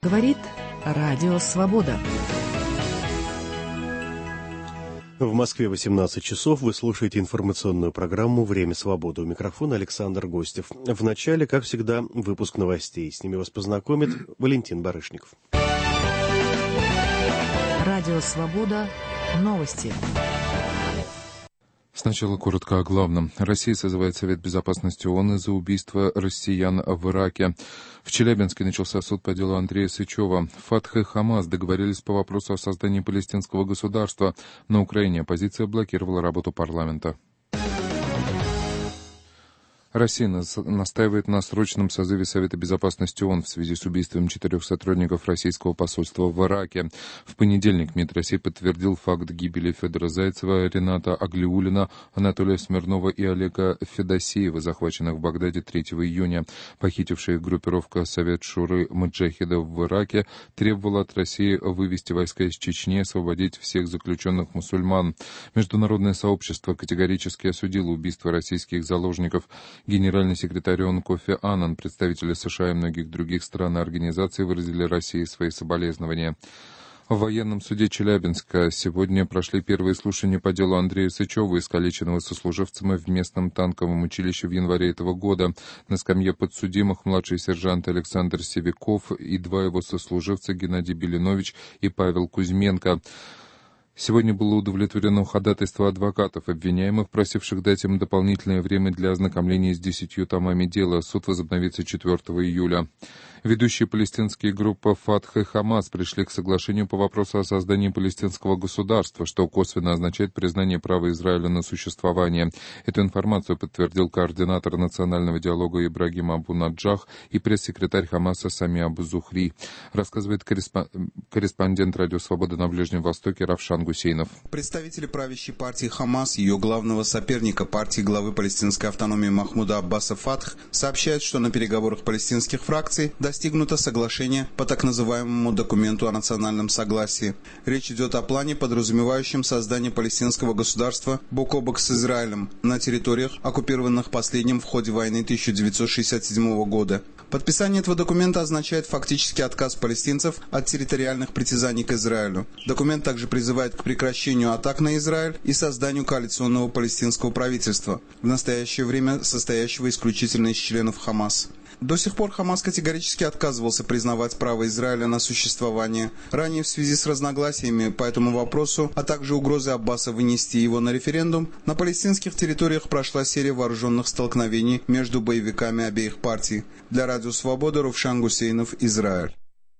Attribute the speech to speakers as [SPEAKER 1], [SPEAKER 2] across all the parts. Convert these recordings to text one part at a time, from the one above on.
[SPEAKER 1] Говорит Радио Свобода.
[SPEAKER 2] В Москве 18 часов. Вы слушаете информационную программу «Время свободы». У микрофона Александр Гостев. В начале, как всегда, выпуск новостей. С ними вас познакомит Валентин Барышников.
[SPEAKER 1] Радио Свобода. Новости.
[SPEAKER 3] Сначала коротко о главном. Россия созывает Совет Безопасности ООН из-за убийства россиян в Ираке. В Челябинске начался суд по делу Андрея Сычева. Фатх и Хамас договорились по вопросу о создании палестинского государства. На Украине оппозиция блокировала работу парламента. Россия настаивает на срочном созыве Совета Безопасности ООН в связи с убийством 4 сотрудников российского посольства в Ираке. В понедельник МИД России подтвердил факт гибели Федора Зайцева, Рената Аглиуллина, Анатолия Смирнова и Олега Федосеева, захваченных в Багдаде 3 июня. Похитившая группировка Совет Шуры Маджахедов в Ираке требовала от России вывести войска из Чечни и освободить всех заключенных мусульман. Международное сообщество категорически осудило убийство российских заложников. Генеральный секретарь ООН Кофи Аннан, представители США и многих других стран и организаций выразили России свои соболезнования. В военном суде Челябинска сегодня прошли первые слушания по делу Андрея Сычева, искалеченного сослуживцем в местном танковом училище в январе этого года. На скамье подсудимых младший сержант Александр Севиков и 2 его сослуживца Геннадий Белинович и Павел Кузьменко. Сегодня было удовлетворено ходатайство адвокатов обвиняемых, просивших дать им дополнительное время для ознакомления с 10 томами дела. Суд возобновится 4 июля. Ведущие палестинские группы Фатх и Хамас пришли к соглашению по вопросу о создании палестинского государства, что косвенно означает признание права Израиля на существование. Эту информацию подтвердил координатор национального диалога Ибрагим Абу-Наджах и пресс-секретарь Хамаса Сами Абу-Зухри. Рассказывает корреспондент Радио Свобода на Ближнем Востоке Равшан Гусейнов.
[SPEAKER 4] Представители правящей партии Хамас, ее главного соперника, партии главы палестинской автономии Махмуда Аббаса Фатх, сообщают, что на переговорах палестинских фракций достигнуто соглашение по так называемому документу о национальном согласии. Речь идет о плане, подразумевающем создание палестинского государства бок о бок с Израилем на территориях, оккупированных последним в ходе войны 1967 года. Подписание этого документа означает фактически отказ палестинцев от территориальных притязаний к Израилю. Документ также призывает к прекращению атак на Израиль и созданию коалиционного палестинского правительства, в настоящее время состоящего исключительно из членов Хамас. До сих пор Хамас категорически отказывался признавать право Израиля на существование. Ранее в связи с разногласиями по этому вопросу, а также угрозой Аббаса вынести его на референдум, на палестинских территориях прошла серия вооруженных столкновений между боевиками обеих партий. Для Радио Свобода Равшан Гусейнов, Израиль.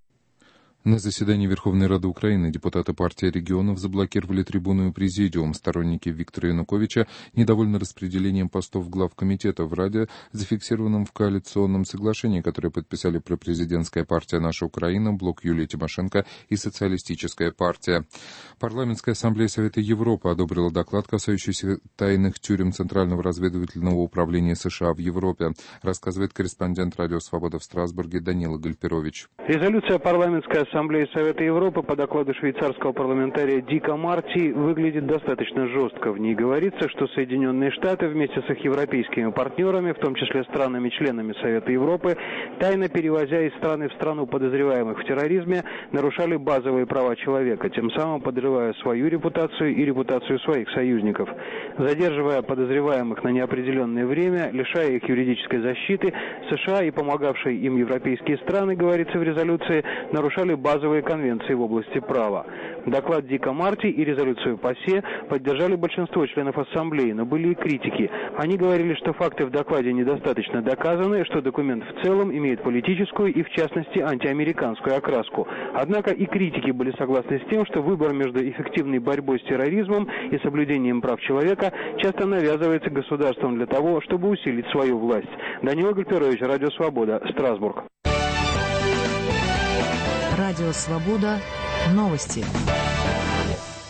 [SPEAKER 3] На заседании Верховной Рады Украины депутаты партии регионов заблокировали трибуну и президиум. Сторонники Виктора Януковича недовольны распределением постов главкомитета в Раде, зафиксированным в коалиционном соглашении, которое подписали пропрезидентская партия «Наша Украина», блок Юлии Тимошенко и социалистическая партия. Парламентская ассамблея Совета Европы одобрила доклад, касающийся тайных тюрем Центрального разведывательного управления США в Европе, рассказывает корреспондент Радио Свобода в Страсбурге Данила Гальперович.
[SPEAKER 5] Резолюция парламентской Ассамблеи Совета Европы по докладу швейцарского парламентария Дика Марти выглядит достаточно жестко. В ней говорится, что Соединенные Штаты вместе с их европейскими партнерами, в том числе странами-членами Совета Европы, тайно перевозя из страны в страну подозреваемых в терроризме, нарушали базовые права человека, тем самым подрывая свою репутацию и репутацию своих союзников. Задерживая подозреваемых на неопределенное время, лишая их юридической защиты, США и помогавшие им европейские страны, говорится в резолюции, нарушали базовые конвенции в области права. Доклад Дика Марти и резолюцию ПАСЕ поддержали большинство членов Ассамблеи, но были и критики. Они говорили, что факты в докладе недостаточно доказаны, что документ в целом имеет политическую и, в частности, антиамериканскую окраску. Однако и критики были согласны с тем, что выбор между эффективной борьбой с терроризмом и соблюдением прав человека часто навязывается государством для того, чтобы усилить свою власть. Данила Гальперович, Радио Свобода, Страсбург.
[SPEAKER 1] Радио Свобода. Новости.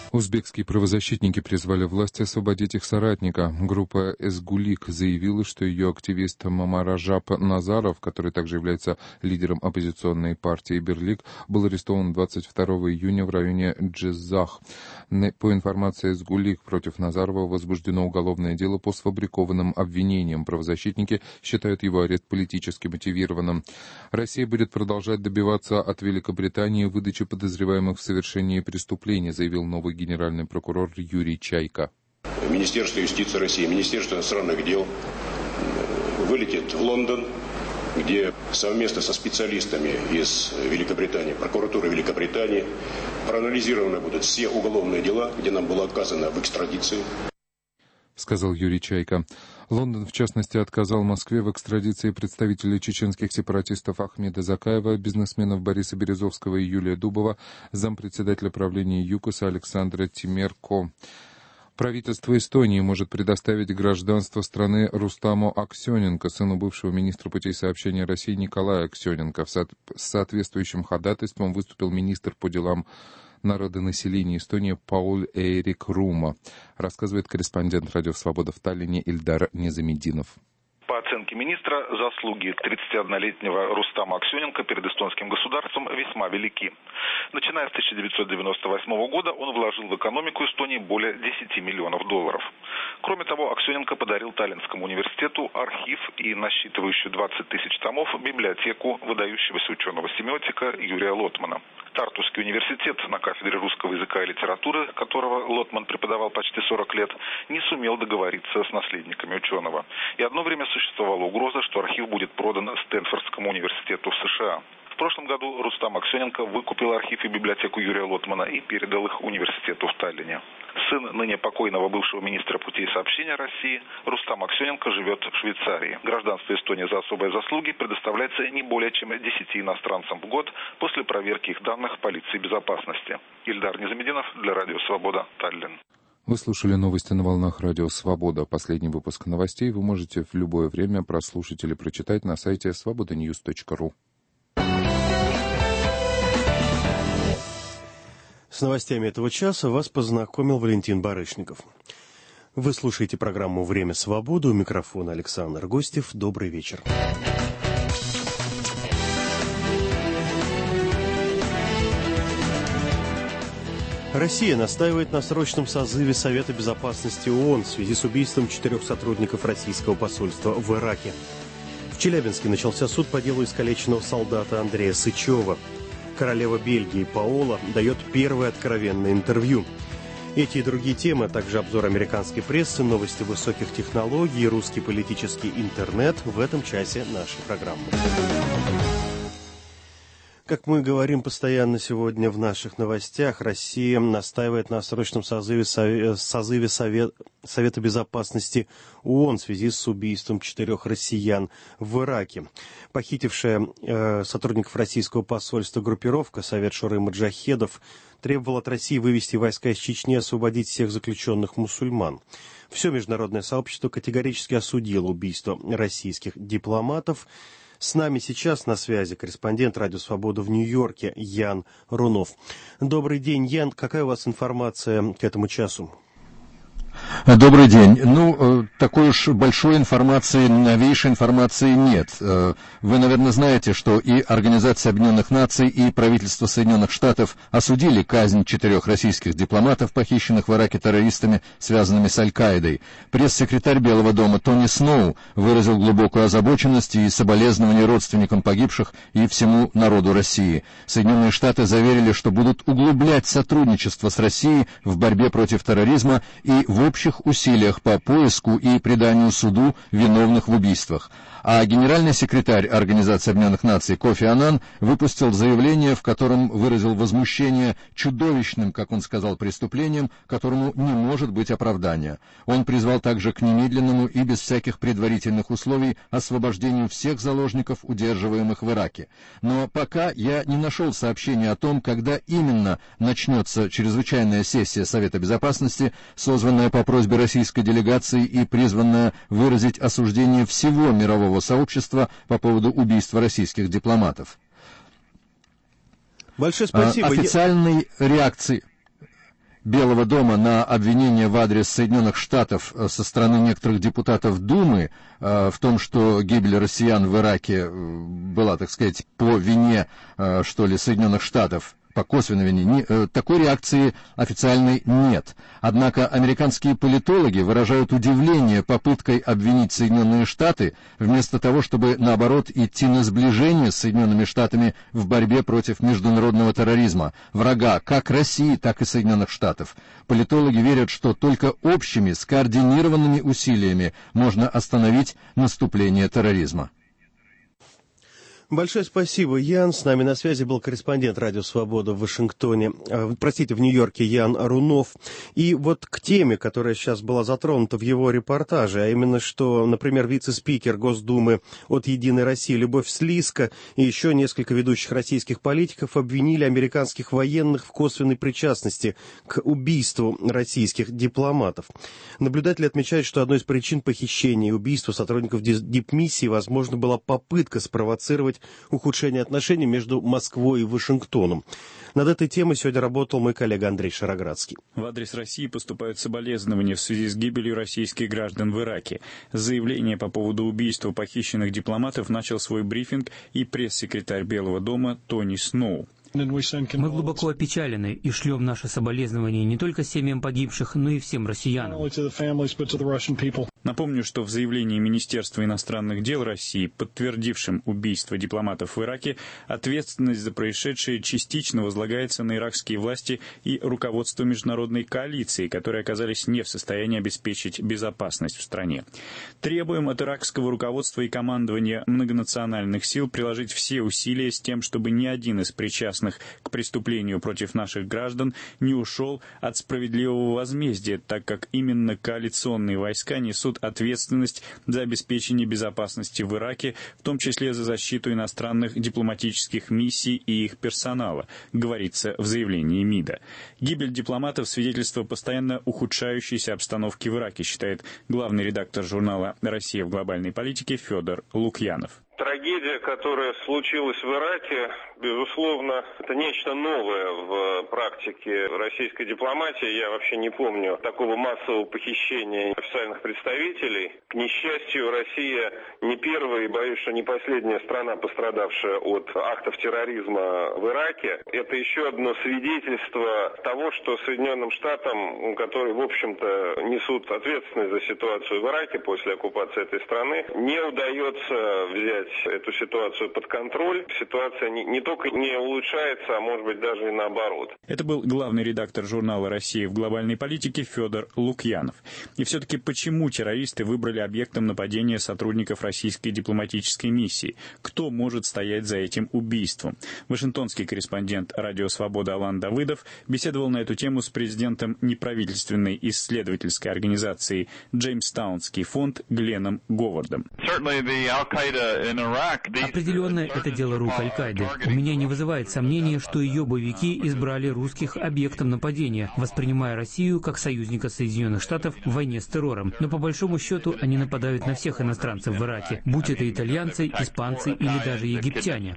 [SPEAKER 3] Узбекские правозащитники призвали власти освободить их соратника. Группа «Эсгулик» заявила, что ее активист Мамаражап Назаров, который также является лидером оппозиционной партии «Берлик», был арестован 22 июня в районе Джизах. По информации «Эсгулик», против Назарова возбуждено уголовное дело по сфабрикованным обвинениям. Правозащитники считают его арест политически мотивированным. Россия будет продолжать добиваться от Великобритании выдачи подозреваемых в совершении преступлений, заявил новый генеральный прокурор Юрий Чайка.
[SPEAKER 6] Министерство юстиции России, Министерство иностранных дел вылетит в Лондон, где совместно со специалистами из Великобритании, прокуратуры Великобритании, проанализированы будут все уголовные дела, где нам было отказано в экстрадиции,
[SPEAKER 3] сказал Юрий Чайка. Лондон, в частности, отказал Москве в экстрадиции представителей чеченских сепаратистов Ахмеда Закаева, бизнесменов Бориса Березовского и Юлия Дубова, зампредседателя правления ЮКОСа Александра Тимерко. Правительство Эстонии может предоставить гражданство страны Рустаму Аксененко, сыну бывшего министра путей сообщения России Николая Аксененко. С соответствующим ходатайством выступил министр по делам народонаселения Эстонии Пауль Эрик Рума, рассказывает корреспондент «Радио Свобода» в Таллине Ильдар Незамединов.
[SPEAKER 7] По оценке министра, заслуги 31-летнего Рустама Аксененко перед эстонским государством весьма велики. Начиная с 1998 года он вложил в экономику Эстонии более 10 миллионов долларов. Кроме того, Аксененко подарил Таллинскому университету архив и насчитывающую 20 тысяч томов библиотеку выдающегося ученого-семиотика Юрия Лотмана. Тартусский университет, на кафедре русского языка и литературы, которого Лотман преподавал почти 40 лет, не сумел договориться с наследниками ученого. И одно время существовала угроза, что архив будет продан Стэнфордскому университету в США. В прошлом году Рустам Аксененко выкупил архив и библиотеку Юрия Лотмана и передал их университету в Таллине. Сын ныне покойного бывшего министра путей сообщения России Рустам Аксененко живет в Швейцарии. Гражданство Эстонии за особые заслуги предоставляется не более чем 10 иностранцам в год после проверки их данных полиции безопасности. Ильдар Незамединов для Радио Свобода, Таллин.
[SPEAKER 3] Вы слушали новости на волнах Радио Свобода. Последний выпуск новостей вы можете в любое время прослушать или прочитать на сайте svobodanews.ru.
[SPEAKER 2] С новостями этого часа вас познакомил Валентин Барышников. Вы слушаете программу «Время свободы». У микрофона Александр Гостев. Добрый вечер. Россия настаивает на срочном созыве Совета Безопасности ООН в связи с убийством 4 сотрудников российского посольства в Ираке. В Челябинске начался суд по делу искалеченного солдата Андрея Сычева. Королева Бельгии Паола дает первое откровенное интервью. Эти и другие темы, а также обзор американской прессы, новости высоких технологий, русский политический интернет в этом часе нашей программы. Как мы говорим постоянно сегодня в наших новостях, Россия настаивает на срочном созыве Совета Безопасности ООН в связи с убийством 4 россиян в Ираке. Похитившая сотрудников российского посольства группировка Совет Шуры-Маджахедов требовала от России вывести войска из Чечни и освободить всех заключенных мусульман. Все международное сообщество категорически осудило убийство российских дипломатов. С нами сейчас на связи корреспондент «Радио Свобода» в Нью-Йорке Ян Рунов. Добрый день, Ян. Какая у вас информация к этому часу?
[SPEAKER 8] Добрый день. Такой уж большой информации, новейшей информации нет. Вы, наверное, знаете, что и Организация Объединенных Наций, и правительство Соединенных Штатов осудили казнь 4 российских дипломатов, похищенных в Ираке террористами, связанными с Аль-Каидой. Пресс-секретарь Белого дома Тони Сноу выразил глубокую озабоченность и соболезнования родственникам погибших и всему народу России. Соединенные Штаты заверили, что будут углублять сотрудничество с Россией в борьбе против терроризма и в общих усилиях по поиску и преданию суду виновных в убийствах. А генеральный секретарь Организации Объединенных Наций Кофи Аннан выпустил заявление, в котором выразил возмущение чудовищным, как он сказал, преступлением, которому не может быть оправдания. Он призвал также к немедленному и без всяких предварительных условий освобождению всех заложников, удерживаемых в Ираке. Но пока я не нашел сообщения о том, когда именно начнется чрезвычайная сессия Совета Безопасности, созванная по просьбе российской делегации и призванная выразить осуждение всего мирового сообщества по поводу убийства российских дипломатов.
[SPEAKER 2] Большое спасибо.
[SPEAKER 8] Официальной реакции... Белого дома на обвинение в адрес Соединенных Штатов со стороны некоторых депутатов Думы в том, что гибель россиян в Ираке была, так сказать, по вине, что ли, Соединенных Штатов, по косвенной вине, такой реакции официальной нет. Однако американские политологи выражают удивление попыткой обвинить Соединенные Штаты, вместо того, чтобы, наоборот, идти на сближение с Соединенными Штатами в борьбе против международного терроризма, врага как России, так и Соединенных Штатов. Политологи верят, что только общими, скоординированными усилиями можно остановить наступление терроризма.
[SPEAKER 2] Большое спасибо, Ян. С нами на связи был корреспондент «Радио Свобода» в Вашингтоне, в Нью-Йорке Ян Арунов. И вот к теме, которая сейчас была затронута в его репортаже, а именно, что, например, вице-спикер Госдумы от «Единой России» Любовь Слизко и еще несколько ведущих российских политиков обвинили американских военных в косвенной причастности к убийству российских дипломатов. Наблюдатели отмечают, что одной из причин похищения и убийства сотрудников дипмиссии, возможно, была попытка спровоцировать ухудшение отношений между Москвой и Вашингтоном. Над этой темой сегодня работал мой коллега Андрей Шароградский.
[SPEAKER 9] В адрес России поступают соболезнования в связи с гибелью российских граждан в Ираке. Заявление по поводу убийства похищенных дипломатов начал свой брифинг и пресс-секретарь Белого дома Тони Сноу.
[SPEAKER 10] Мы глубоко опечалены и шлем наши соболезнования не только семьям погибших, но и всем россиянам.
[SPEAKER 9] Напомню, что в заявлении Министерства иностранных дел России, подтвердившем убийство дипломатов в Ираке, ответственность за происшедшее частично возлагается на иракские власти и руководство международной коалиции, которые оказались не в состоянии обеспечить безопасность в стране. Требуем от иракского руководства и командования многонациональных сил приложить все усилия с тем, чтобы ни один из причастных к преступлению против наших граждан не ушел от справедливого возмездия, так как именно коалиционные войска несут ответственность за обеспечение безопасности в Ираке, в том числе за защиту иностранных дипломатических миссий и их персонала, говорится в заявлении МИДа. Гибель дипломатов — свидетельство постоянно ухудшающейся обстановки в Ираке, считает главный редактор журнала «Россия в глобальной политике» Федор Лукьянов.
[SPEAKER 11] Трагедия, которая случилась в Ираке, безусловно, это нечто новое в практике российской дипломатии. Я вообще не помню такого массового похищения официальных представителей. К несчастью, Россия не первая и, боюсь, что не последняя страна, пострадавшая от актов терроризма в Ираке. Это еще одно свидетельство того, что Соединенным Штатам, которые, в общем-то, несут ответственность за ситуацию в Ираке после оккупации этой страны, не удается взять эту ситуацию под контроль. Ситуация не только не улучшается, а может быть даже и наоборот.
[SPEAKER 9] Это был главный редактор журнала «Россия в глобальной политике» Федор Лукьянов. И все-таки почему террористы выбрали объектом нападения сотрудников российской дипломатической миссии? Кто может стоять за этим убийством? Вашингтонский корреспондент «Радио Свобода» Алан Давыдов беседовал на эту тему с президентом неправительственной исследовательской организации Джеймстаунский фонд Гленном Говардом.
[SPEAKER 10] Определенно, это дело рук Аль-Каиды. У меня не вызывает сомнения, что ее боевики избрали русских объектом нападения, воспринимая Россию как союзника Соединенных Штатов в войне с террором. Но по большому счету они нападают на всех иностранцев в Ираке, будь это итальянцы, испанцы или даже египтяне.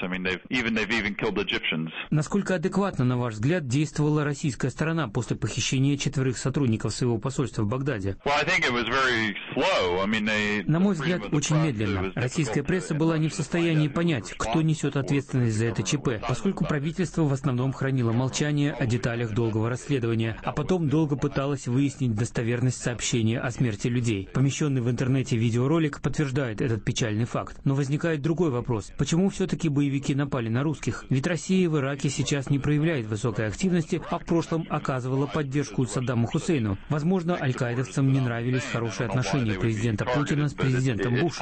[SPEAKER 10] Насколько адекватно, на ваш взгляд, действовала российская сторона после похищения 4 сотрудников своего посольства в Багдаде? На мой взгляд, очень медленно. Российская пресса была не в состоянии понять, кто несет ответственность за это ЧП, поскольку правительство в основном хранило молчание о деталях долгого расследования, а потом долго пыталось выяснить достоверность сообщения о смерти людей. Помещенный в интернете видеоролик подтверждает этот печальный факт. Но возникает другой вопрос. Почему все-таки боевики напали на русских? Ведь Россия в Ираке сейчас не проявляет высокой активности, а в прошлом оказывала поддержку Саддаму Хусейну. Возможно, аль-каидовцам не нравились хорошие отношения президента Путина с президентом Бушем.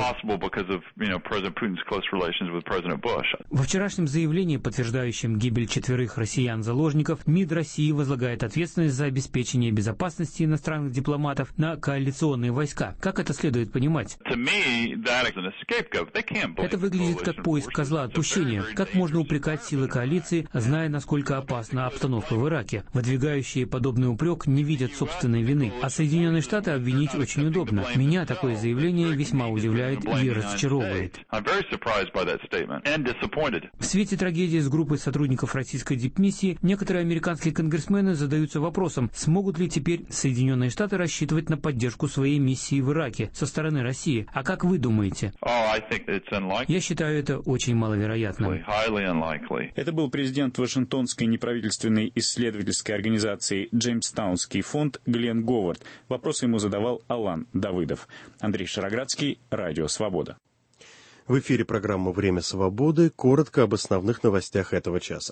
[SPEAKER 10] Во вчерашнем заявлении, подтверждающем гибель 4 россиян-заложников, МИД России возлагает ответственность за обеспечение безопасности иностранных дипломатов на коалиционные войска. Как это следует понимать? Это выглядит как поиск козла отпущения. Как можно упрекать силы коалиции, зная, насколько опасна обстановка в Ираке? Выдвигающие подобный упрек не видят собственной вины. А Соединенные Штаты обвинить очень удобно. Меня такое заявление весьма удивляет и разочаровывает. впечатляет. В свете трагедии с группой сотрудников российской дипмиссии некоторые американские конгрессмены задаются вопросом, смогут ли теперь Соединенные Штаты рассчитывать на поддержку своей миссии в Ираке со стороны России. А как вы думаете? Я считаю это очень маловероятным.
[SPEAKER 9] Это был президент Вашингтонской неправительственной исследовательской организации Джеймстаунский фонд Глен Говард. Вопросы ему задавал Алан Давыдов. Андрей Шароградский, Радио Свобода.
[SPEAKER 2] В эфире программа «Время свободы». Коротко об основных новостях этого часа.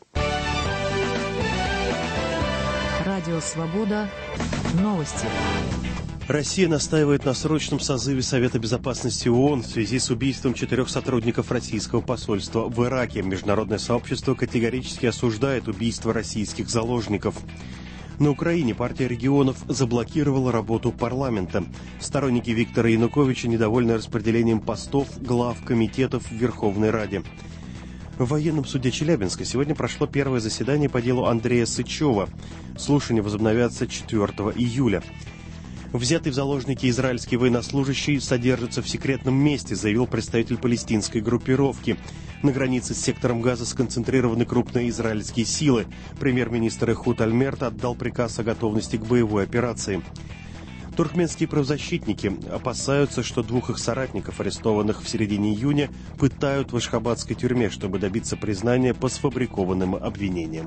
[SPEAKER 1] Радио Свобода. Новости.
[SPEAKER 2] Россия настаивает на срочном созыве Совета Безопасности ООН в связи с убийством 4 сотрудников российского посольства в Ираке. Международное сообщество категорически осуждает убийство российских заложников. На Украине партия регионов заблокировала работу парламента. Сторонники Виктора Януковича недовольны распределением постов глав комитетов в Верховной Раде. В военном суде Челябинска сегодня прошло первое заседание по делу Андрея Сычева. Слушания возобновятся 4 июля. Взятый в заложники израильский военнослужащий содержится в секретном месте, заявил представитель палестинской группировки. На границе с сектором Газа сконцентрированы крупные израильские силы. Премьер-министр Эхуд Альмерт отдал приказ о готовности к боевой операции. Туркменские правозащитники опасаются, что 2 их соратников, арестованных в середине июня, пытают в ашхабадской тюрьме, чтобы добиться признания по сфабрикованным обвинениям.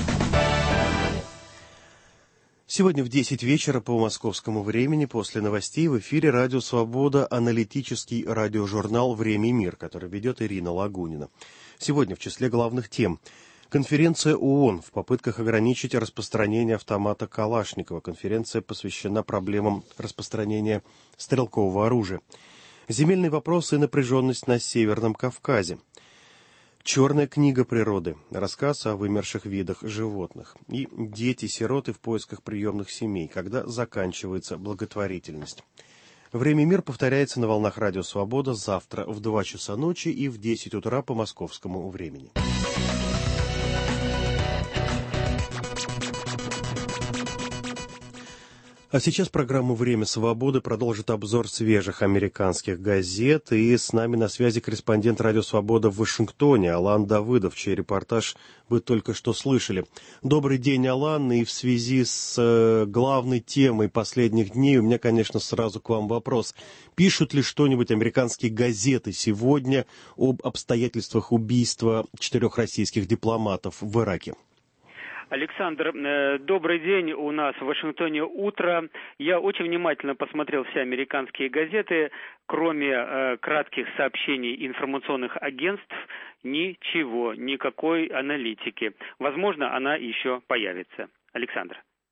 [SPEAKER 2] Сегодня в 10 вечера по московскому времени после новостей в эфире «Радио Свобода» аналитический радиожурнал «Время и мир», который ведет Ирина Лагунина. Сегодня в числе главных тем конференция ООН в попытках ограничить распространение автомата Калашникова. Конференция посвящена проблемам распространения стрелкового оружия. Земельные вопросы и напряженность на Северном Кавказе. «Черная книга природы», рассказ о вымерших видах животных. И «Дети-сироты в поисках приемных семей», когда заканчивается благотворительность. «Время и мир» повторяется на волнах Радио Свобода завтра в 2 часа ночи и в 10 утра по московскому времени. А сейчас программу «Время свободы» продолжит обзор свежих американских газет. И с нами на связи корреспондент «Радио Свобода» в Вашингтоне Алан Давыдов, чей репортаж вы только что слышали. Добрый день, Алан. И в связи с главной темой последних дней у меня, конечно, сразу к вам вопрос. Пишут ли что-нибудь американские газеты сегодня об обстоятельствах убийства 4 российских дипломатов в Ираке?
[SPEAKER 12] Александр, добрый день. У нас в Вашингтоне утро. Я очень внимательно посмотрел все американские газеты. Кроме кратких сообщений информационных агентств, ничего, никакой аналитики. Возможно, она еще появится. Александр.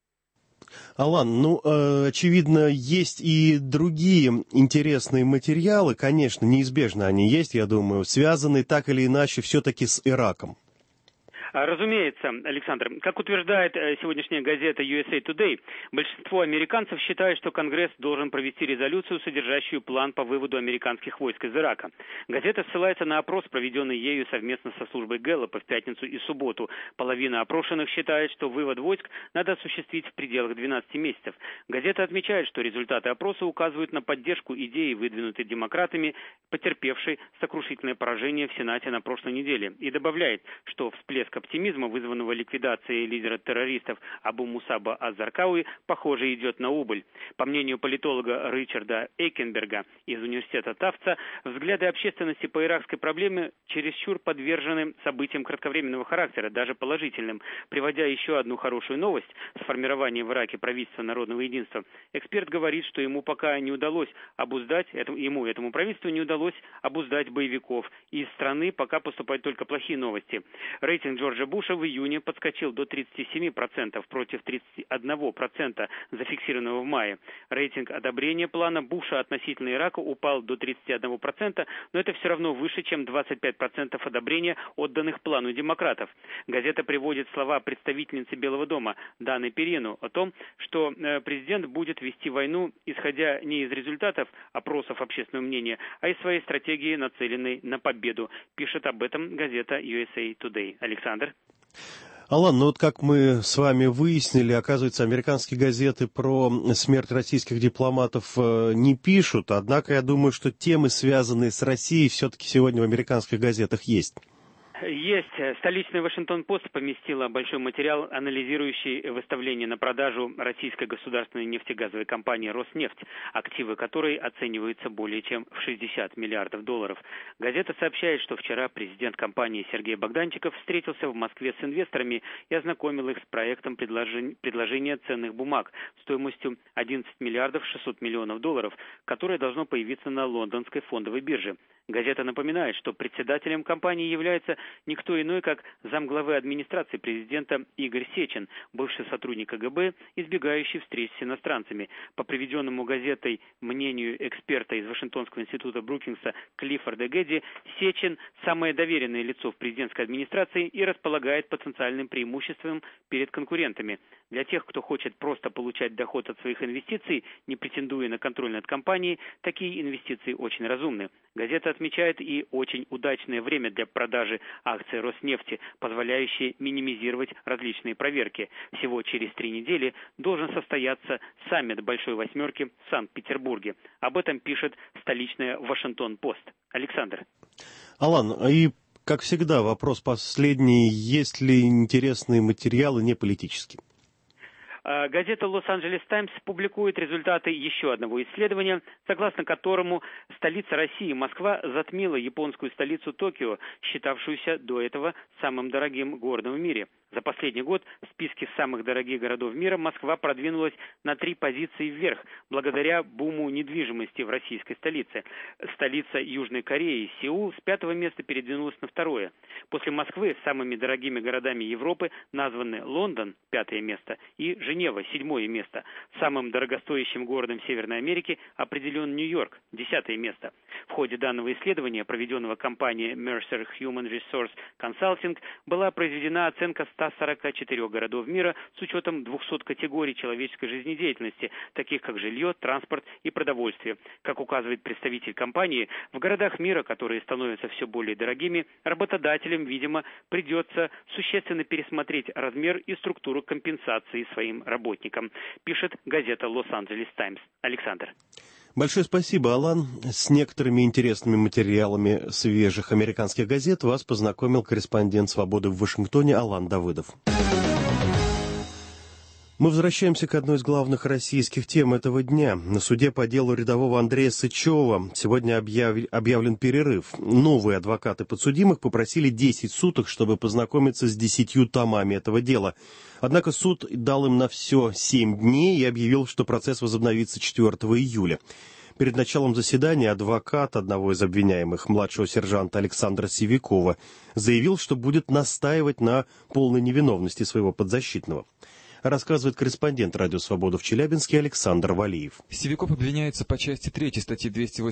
[SPEAKER 2] Алан, очевидно, есть и другие интересные материалы. Конечно, неизбежно они есть, я думаю, связанные так или иначе все-таки с Ираком.
[SPEAKER 12] Разумеется, Александр. Как утверждает сегодняшняя газета USA Today, большинство американцев считают, что Конгресс должен провести резолюцию, содержащую план по выводу американских войск из Ирака. Газета ссылается на опрос, проведенный ею совместно со службой Гэллопа в пятницу и субботу. Половина опрошенных считает, что вывод войск надо осуществить в пределах 12 месяцев. Газета отмечает, что результаты опроса указывают на поддержку идеи, выдвинутой демократами, потерпевшей сокрушительное поражение в Сенате на прошлой неделе. И добавляет, что всплеск оптимизма, вызванного ликвидацией лидера террористов Абу Мусаба Аз-Заркауи, похоже, идет на убыль. По мнению политолога Ричарда Эйкенберга из университета Тафтса, взгляды общественности по иракской проблеме чересчур подвержены событиям кратковременного характера, даже положительным. Приводя еще одну хорошую новость с формированием в Ираке правительства народного единства, эксперт говорит, что ему пока не удалось обуздать, этому правительству не удалось обуздать боевиков. Из страны пока поступают только плохие новости. Рейтинг Джорджа Буша в июне подскочил до 37% против 31% зафиксированного в мае. Рейтинг одобрения плана Буша относительно Ирака упал до 31%, но это все равно выше, чем 25% одобрения, отданных плану демократов. Газета приводит слова представительницы Белого дома Даны Перину о том, что президент будет вести войну, исходя не из результатов опросов общественного мнения, а из своей стратегии, нацеленной на победу. Пишет об этом газета USA Today. Александр.
[SPEAKER 2] Алан, ну вот как мы с вами выяснили, оказывается, американские газеты про смерть российских дипломатов не пишут, однако я думаю, что темы, связанные с Россией, все-таки сегодня в американских газетах есть.
[SPEAKER 12] Есть. Столичный Вашингтон-Пост поместила большой материал, анализирующий выставление на продажу российской государственной нефтегазовой компании «Роснефть», активы которой оцениваются более чем в 60 миллиардов долларов. Газета сообщает, что вчера президент компании Сергей Богданчиков встретился в Москве с инвесторами и ознакомил их с проектом предложения ценных бумаг стоимостью 11 миллиардов 600 миллионов долларов, которое должно появиться на лондонской фондовой бирже. Газета напоминает, что председателем компании является никто иной, как замглавы администрации президента Игорь Сечин, бывший сотрудник КГБ, избегающий встреч с иностранцами. По приведенному газетой мнению эксперта из Вашингтонского института Брукингса Клиффорда Гэдди, Сечин – самое доверенное лицо в президентской администрации и располагает потенциальным преимуществом перед конкурентами. Для тех, кто хочет просто получать доход от своих инвестиций, не претендуя на контроль над компанией, такие инвестиции очень разумны. Газета отмечает и очень удачное время для продажи акций Роснефти, позволяющее минимизировать различные проверки. Всего через 3 недели должен состояться саммит Большой Восьмерки в Санкт-Петербурге. Об этом пишет столичная Вашингтон-Пост. Александр.
[SPEAKER 2] Алан, и как всегда вопрос последний. Есть ли интересные материалы не политические?
[SPEAKER 12] Газета «Лос-Анджелес Таймс» публикует результаты еще одного исследования, согласно которому столица России, Москва, затмила японскую столицу Токио, считавшуюся до этого самым дорогим городом в мире. За последний год в списке самых дорогих городов мира Москва продвинулась на 3 позиции вверх, благодаря буму недвижимости в российской столице. Столица Южной Кореи, Сеул, с 5-го места передвинулась на 2-е. После Москвы самыми дорогими городами Европы названы Лондон, 5-е место, и Женева, 7-е место. Самым дорогостоящим городом Северной Америки определен Нью-Йорк, 10-е место. В ходе данного исследования, проведенного компанией Mercer Human Resource Consulting, была произведена оценка 144 городов мира с учетом 200 категорий человеческой жизнедеятельности, таких как жилье, транспорт и продовольствие. Как указывает представитель компании, в городах мира, которые становятся все более дорогими, работодателям, видимо, придется существенно пересмотреть размер и структуру компенсации своим работникам, пишет газета «Лос-Анджелес Таймс». Александр.
[SPEAKER 2] Большое спасибо, Алан. С некоторыми интересными материалами свежих американских газет вас познакомил корреспондент «Свободы» в Вашингтоне Алан Давыдов. Мы возвращаемся к одной из главных российских тем этого дня. На суде по делу рядового Андрея Сычева сегодня объявлен перерыв. Новые адвокаты подсудимых попросили 10 суток, чтобы познакомиться с 10 томами этого дела. Однако суд дал им на все 7 дней и объявил, что процесс возобновится 4 июля. Перед началом заседания адвокат одного из обвиняемых, младшего сержанта Александра Сивякова, заявил, что будет настаивать на полной невиновности своего подзащитного. Рассказывает корреспондент «Радио Свобода» в Челябинске Александр Валиев.
[SPEAKER 13] Сивяков обвиняется по части 3 статьи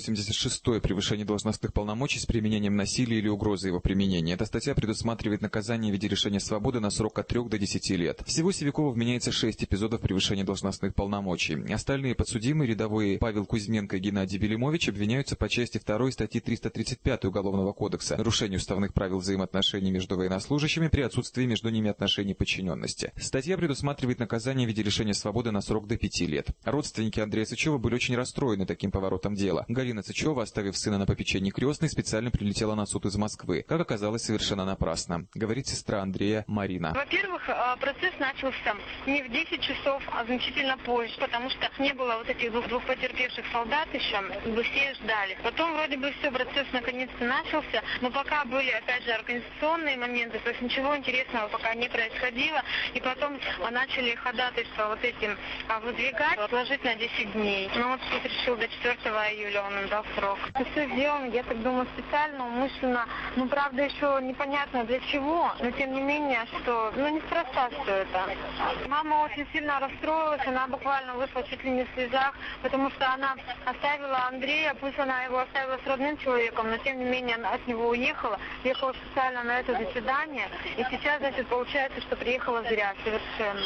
[SPEAKER 13] 286 «Превышение должностных полномочий с применением насилия или угрозы его применения». Эта статья предусматривает наказание в виде лишения свободы на срок от 3 до 10 лет. Всего Сивякову вменяется 6 эпизодов превышения должностных полномочий. Остальные подсудимые, рядовые Павел Кузьменко и Геннадий Белимович, обвиняются по части 2 статьи 335 Уголовного кодекса «Нарушение уставных правил взаимоотношений между военнослужащими при отсутствии между ними отношений подчиненности». Статья предусматривает наказание в виде лишения свободы на срок до 5 лет. Родственники Андрея Сычева были очень расстроены таким поворотом дела. Галина Сычева, оставив сына на попечении крестной, специально прилетела на суд из Москвы. Как оказалось, совершенно напрасно, говорит сестра Андрея Марина.
[SPEAKER 14] Во-первых, процесс начался не в 10 часов, а значительно позже, потому что не было вот этих двух потерпевших солдат еще, все ждали. Потом вроде бы все, процесс наконец-то начался, но пока были, опять же, организационные моменты, то есть ничего интересного пока не происходило, и потом начали ходатайство вот этим выдвигать, отложить на 10 дней. Ну вот суд решил до 4 июля, он им дал срок. Все сделано, я так думаю, специально, умышленно. Ну, правда, еще непонятно для чего, но тем не менее, что, неспроста все это. Мама очень сильно расстроилась, она буквально вышла чуть ли не в слезах, потому что она оставила Андрея, пусть она его оставила с родным человеком, но тем не менее она от него уехала специально на это заседание, и сейчас, значит, получается, что приехала зря совершенно.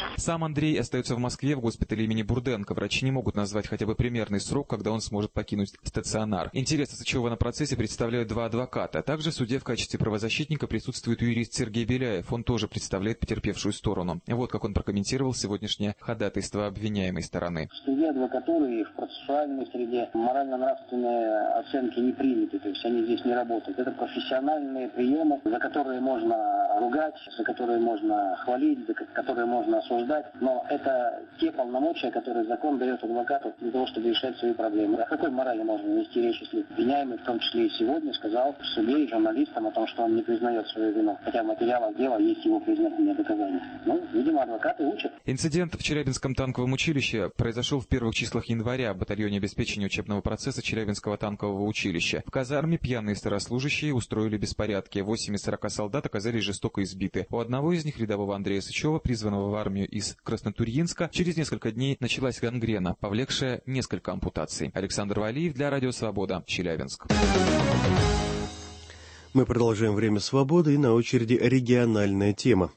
[SPEAKER 13] Сам Андрей остается в Москве в госпитале имени Бурденко. Врачи не могут назвать хотя бы примерный срок, когда он сможет покинуть стационар. Интересы Сычева на процессе представляют два адвоката. Также в суде в качестве правозащитника присутствует юрист Сергей Беляев. Он тоже представляет потерпевшую сторону. Вот как он прокомментировал сегодняшнее ходатайство обвиняемой стороны.
[SPEAKER 15] В среде адвокатуры и в процессуальной среде морально-нравственные оценки не приняты, то есть они здесь не работают. Это профессиональные приемы, за которые можно ругать, за которые можно хвалить, за которые можно осуждать, но это те полномочия, которые закон дает адвокату для того, чтобы решать свои проблемы. О какой морали можно вести речь, если обвиняемый, в том числе и сегодня, сказал в суде и журналистам о том, что он не признает свою вину, хотя в материалах дела есть его признательные доказания. Ну, видимо, адвокаты учат.
[SPEAKER 13] Инцидент в Челябинском танковом училище произошел в первых числах января в батальоне обеспечения учебного процесса Челябинского танкового училища. В казарме пьяные старослужащие устроили беспорядки. 8 из 40 солдат оказались жестоко избиты. У одного из них, рядового Андрея Сычева, призванного в армию из Краснотурьинска, через несколько дней началась гангрена, повлекшая несколько ампутаций. Александр Валиев для Радио Свобода, Челябинск.
[SPEAKER 2] Мы продолжаем «Время свободы», и на очереди региональная тема.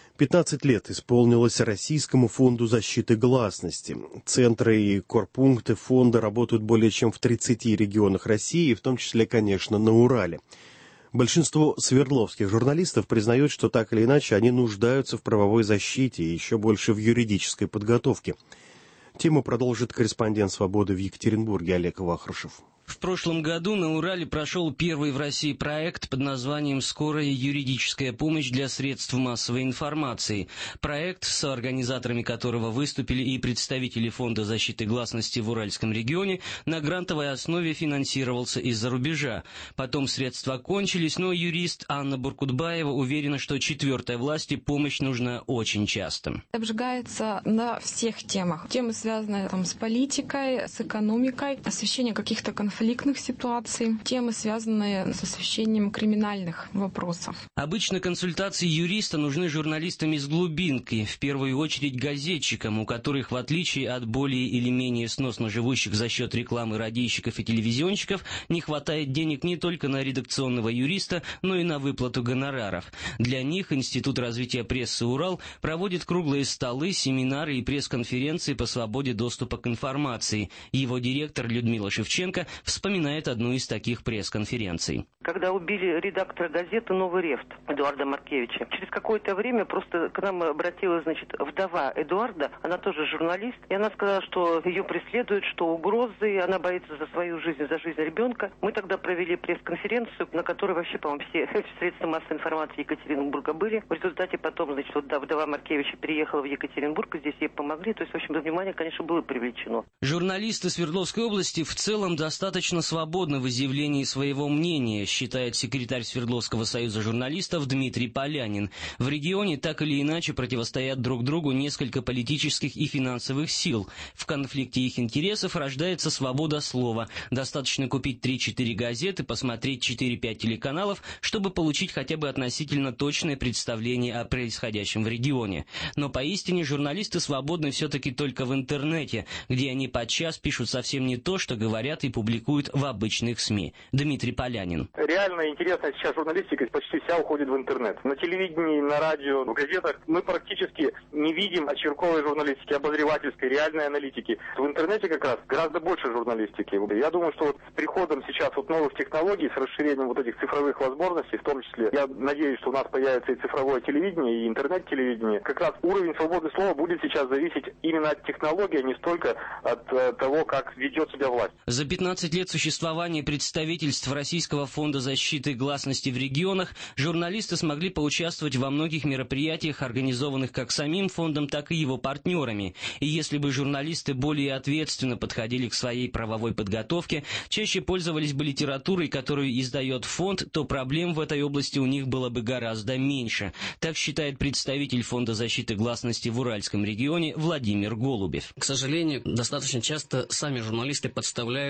[SPEAKER 2] 15 лет исполнилось Российскому фонду защиты гласности. Центры и корпункты фонда работают более чем в 30 регионах России, в том числе, конечно, на Урале. Большинство свердловских журналистов признают, что так или иначе они нуждаются в правовой защите и еще больше в юридической подготовке. Тему продолжит корреспондент «Свободы» в Екатеринбурге Олег Вахрушев.
[SPEAKER 16] В прошлом году на Урале прошел первый в России проект под названием «Скорая юридическая помощь для средств массовой информации». Проект, с организаторами которого выступили и представители Фонда защиты гласности в Уральском регионе, на грантовой основе финансировался из-за рубежа. Потом средства кончились, но юрист Анна Буркутбаева уверена, что четвертой власти помощь нужна очень часто.
[SPEAKER 17] Обжигается на всех темах. Темы, связанные с политикой, с экономикой, освещение каких-то конфликтов, ситуаций, темы, связанные с освещением криминальных вопросов.
[SPEAKER 16] Обычно консультации юриста нужны журналистам из глубинки, в первую очередь газетчикам, у которых, в отличие от более или менее сносно живущих за счет рекламы радийщиков и телевизионщиков, не хватает денег не только на редакционного юриста, но и на выплату гонораров. Для них Институт развития прессы «Урал» проводит круглые столы, семинары и пресс-конференции по свободе доступа к информации. Его директор Людмила Шевченко вспоминает одну из таких пресс-конференций.
[SPEAKER 18] Когда убили редактора газеты «Новый Рефт» Эдуарда Маркевича, через какое-то время просто к нам обратилась, вдова Эдуарда, она тоже журналист, и она сказала, что ее преследуют, что угрозы, она боится за свою жизнь, за жизнь ребенка. Мы тогда провели пресс-конференцию, на которой вообще, по-моему, все средства массовой информации Екатеринбурга были. В результате потом, вдова Маркевича переехала в Екатеринбург, и здесь ей помогли. То есть, в общем, внимание, конечно, было привлечено.
[SPEAKER 16] Журналисты Свердловской области в целом достаточно свободны в изъявлении своего мнения, считает секретарь Свердловского союза журналистов Дмитрий Полянин. В регионе так или иначе противостоят друг другу несколько политических и финансовых сил. В конфликте их интересов рождается свобода слова. Достаточно купить 3-4 газеты, посмотреть 4-5 телеканалов, чтобы получить хотя бы относительно точное представление о происходящем в регионе. Но поистине журналисты свободны все-таки только в интернете, где они подчас пишут совсем не то, что говорят и публикуют в обычных СМИ. Дмитрий Полянин.
[SPEAKER 19] Реально интересная сейчас журналистика почти вся уходит в интернет. На телевидении, на радио, в газетах мы практически не видим очерковой журналистики, обозревательской, реальной аналитики. В интернете как раз гораздо больше журналистики. Я думаю, что с приходом сейчас новых технологий, с расширением этих цифровых возможностей, в том числе, я надеюсь, что у нас появится и цифровое телевидение, и интернет-телевидение. Как раз уровень свободы слова будет сейчас зависеть именно от технологий, а не столько от того, как ведет себя власть.
[SPEAKER 16] За 15 лет существования представительств Российского фонда защиты гласности в регионах журналисты смогли поучаствовать во многих мероприятиях, организованных как самим фондом, так и его партнерами. И если бы журналисты более ответственно подходили к своей правовой подготовке, чаще пользовались бы литературой, которую издает фонд, то проблем в этой области у них было бы гораздо меньше. Так считает представитель Фонда защиты гласности в Уральском регионе Владимир Голубев.
[SPEAKER 20] К сожалению, достаточно часто сами журналисты подставляются под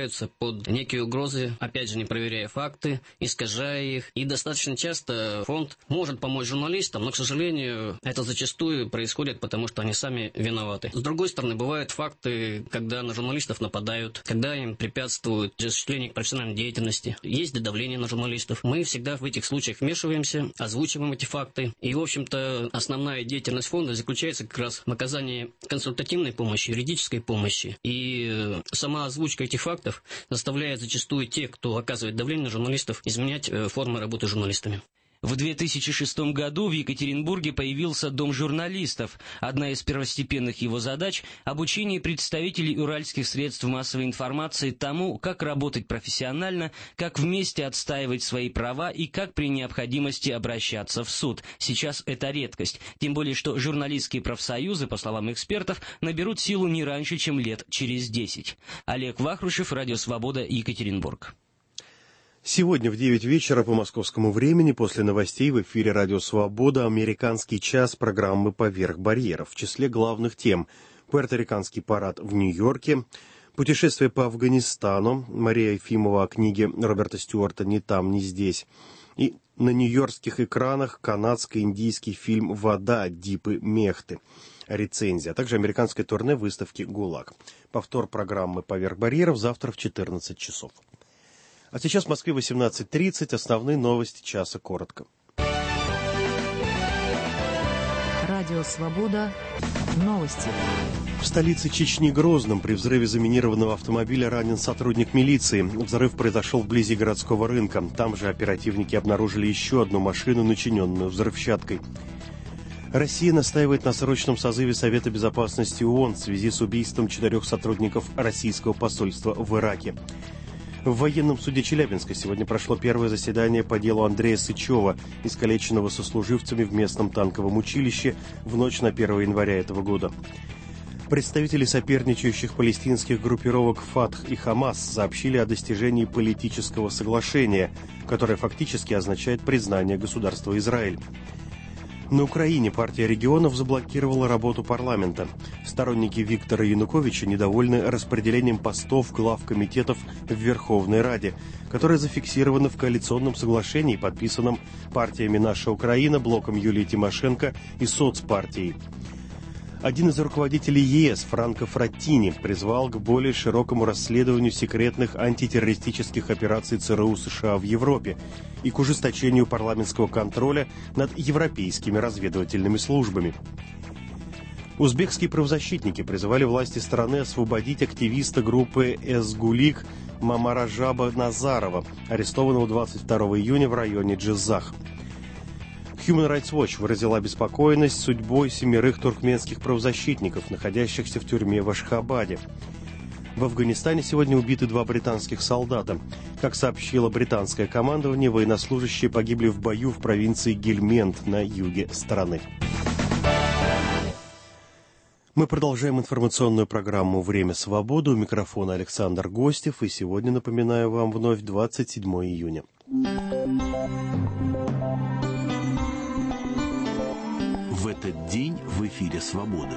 [SPEAKER 16] под некие угрозы, опять же, не проверяя факты, искажая их. И достаточно часто фонд может помочь журналистам, но, к сожалению, это зачастую происходит, потому что они сами виноваты. С другой стороны, бывают факты, когда на журналистов нападают, когда им препятствуют осуществлению профессиональной деятельности. Есть давление на журналистов. Мы всегда в этих случаях вмешиваемся, озвучиваем эти факты. И, в общем-то, основная деятельность фонда заключается как раз в оказании консультативной помощи, юридической помощи. И сама озвучка этих фактов заставляет зачастую тех, кто оказывает давление на журналистов, изменять формы работы с журналистами.
[SPEAKER 20] В 2006 году в Екатеринбурге появился Дом журналистов. Одна из первостепенных его задач – обучение представителей уральских средств массовой информации тому, как работать профессионально, как вместе отстаивать свои права и как при необходимости обращаться в суд. Сейчас это редкость. Тем более, что журналистские профсоюзы, по словам экспертов, наберут силу не раньше, чем лет через 10. Олег Вахрушев, Радио Свобода, Екатеринбург.
[SPEAKER 2] Сегодня в 9 вечера по московскому времени после новостей в эфире «Радио Свобода» «Американский час» программы «Поверх барьеров». В числе главных тем – пуэрториканский парад в Нью-Йорке, путешествие по Афганистану, Мария Ефимова о книге Роберта Стюарта «Ни там, ни здесь». И на нью-йоркских экранах канадско-индийский фильм «Вода. Дипы Мехты». Рецензия, а также американское турне выставки «ГУЛАГ». Повтор программы «Поверх барьеров» завтра в 14 часов. А сейчас в Москве 18:30. Основные новости часа коротко.
[SPEAKER 1] Радио «Свобода». Новости.
[SPEAKER 2] В столице Чечни Грозном при взрыве заминированного автомобиля ранен сотрудник милиции. Взрыв произошел вблизи городского рынка. Там же оперативники обнаружили еще одну машину, начиненную взрывчаткой. Россия настаивает на срочном созыве Совета Безопасности ООН в связи с убийством 4 сотрудников российского посольства в Ираке. В военном суде Челябинска сегодня прошло первое заседание по делу Андрея Сычева, искалеченного сослуживцами в местном танковом училище в ночь на 1 января этого года. Представители соперничающих палестинских группировок «Фатх» и «Хамас» сообщили о достижении политического соглашения, которое фактически означает признание государства Израиль. На Украине партия регионов заблокировала работу парламента. Сторонники Виктора Януковича недовольны распределением постов глав комитетов в Верховной Раде, которое зафиксировано в коалиционном соглашении, подписанном партиями «Наша Украина», блоком Юлии Тимошенко и соцпартией. Один из руководителей ЕС, Франко Фраттини, призвал к более широкому расследованию секретных антитеррористических операций ЦРУ США в Европе и к ужесточению парламентского контроля над европейскими разведывательными службами. Узбекские правозащитники призывали власти страны освободить активиста группы «Эсгулик» Мамаражаба Назарова, арестованного 22 июня в районе Джизах. Human Rights Watch выразила обеспокоенность судьбой 7 туркменских правозащитников, находящихся в тюрьме в Ашхабаде. В Афганистане сегодня убиты 2 британских солдата. Как сообщило британское командование, военнослужащие погибли в бою в провинции Гельмент на юге страны. Мы продолжаем информационную программу «Время свободы». У микрофона Александр Гостев. И сегодня, напоминаю вам, вновь 27 июня.
[SPEAKER 21] В этот день в эфире «Свободы».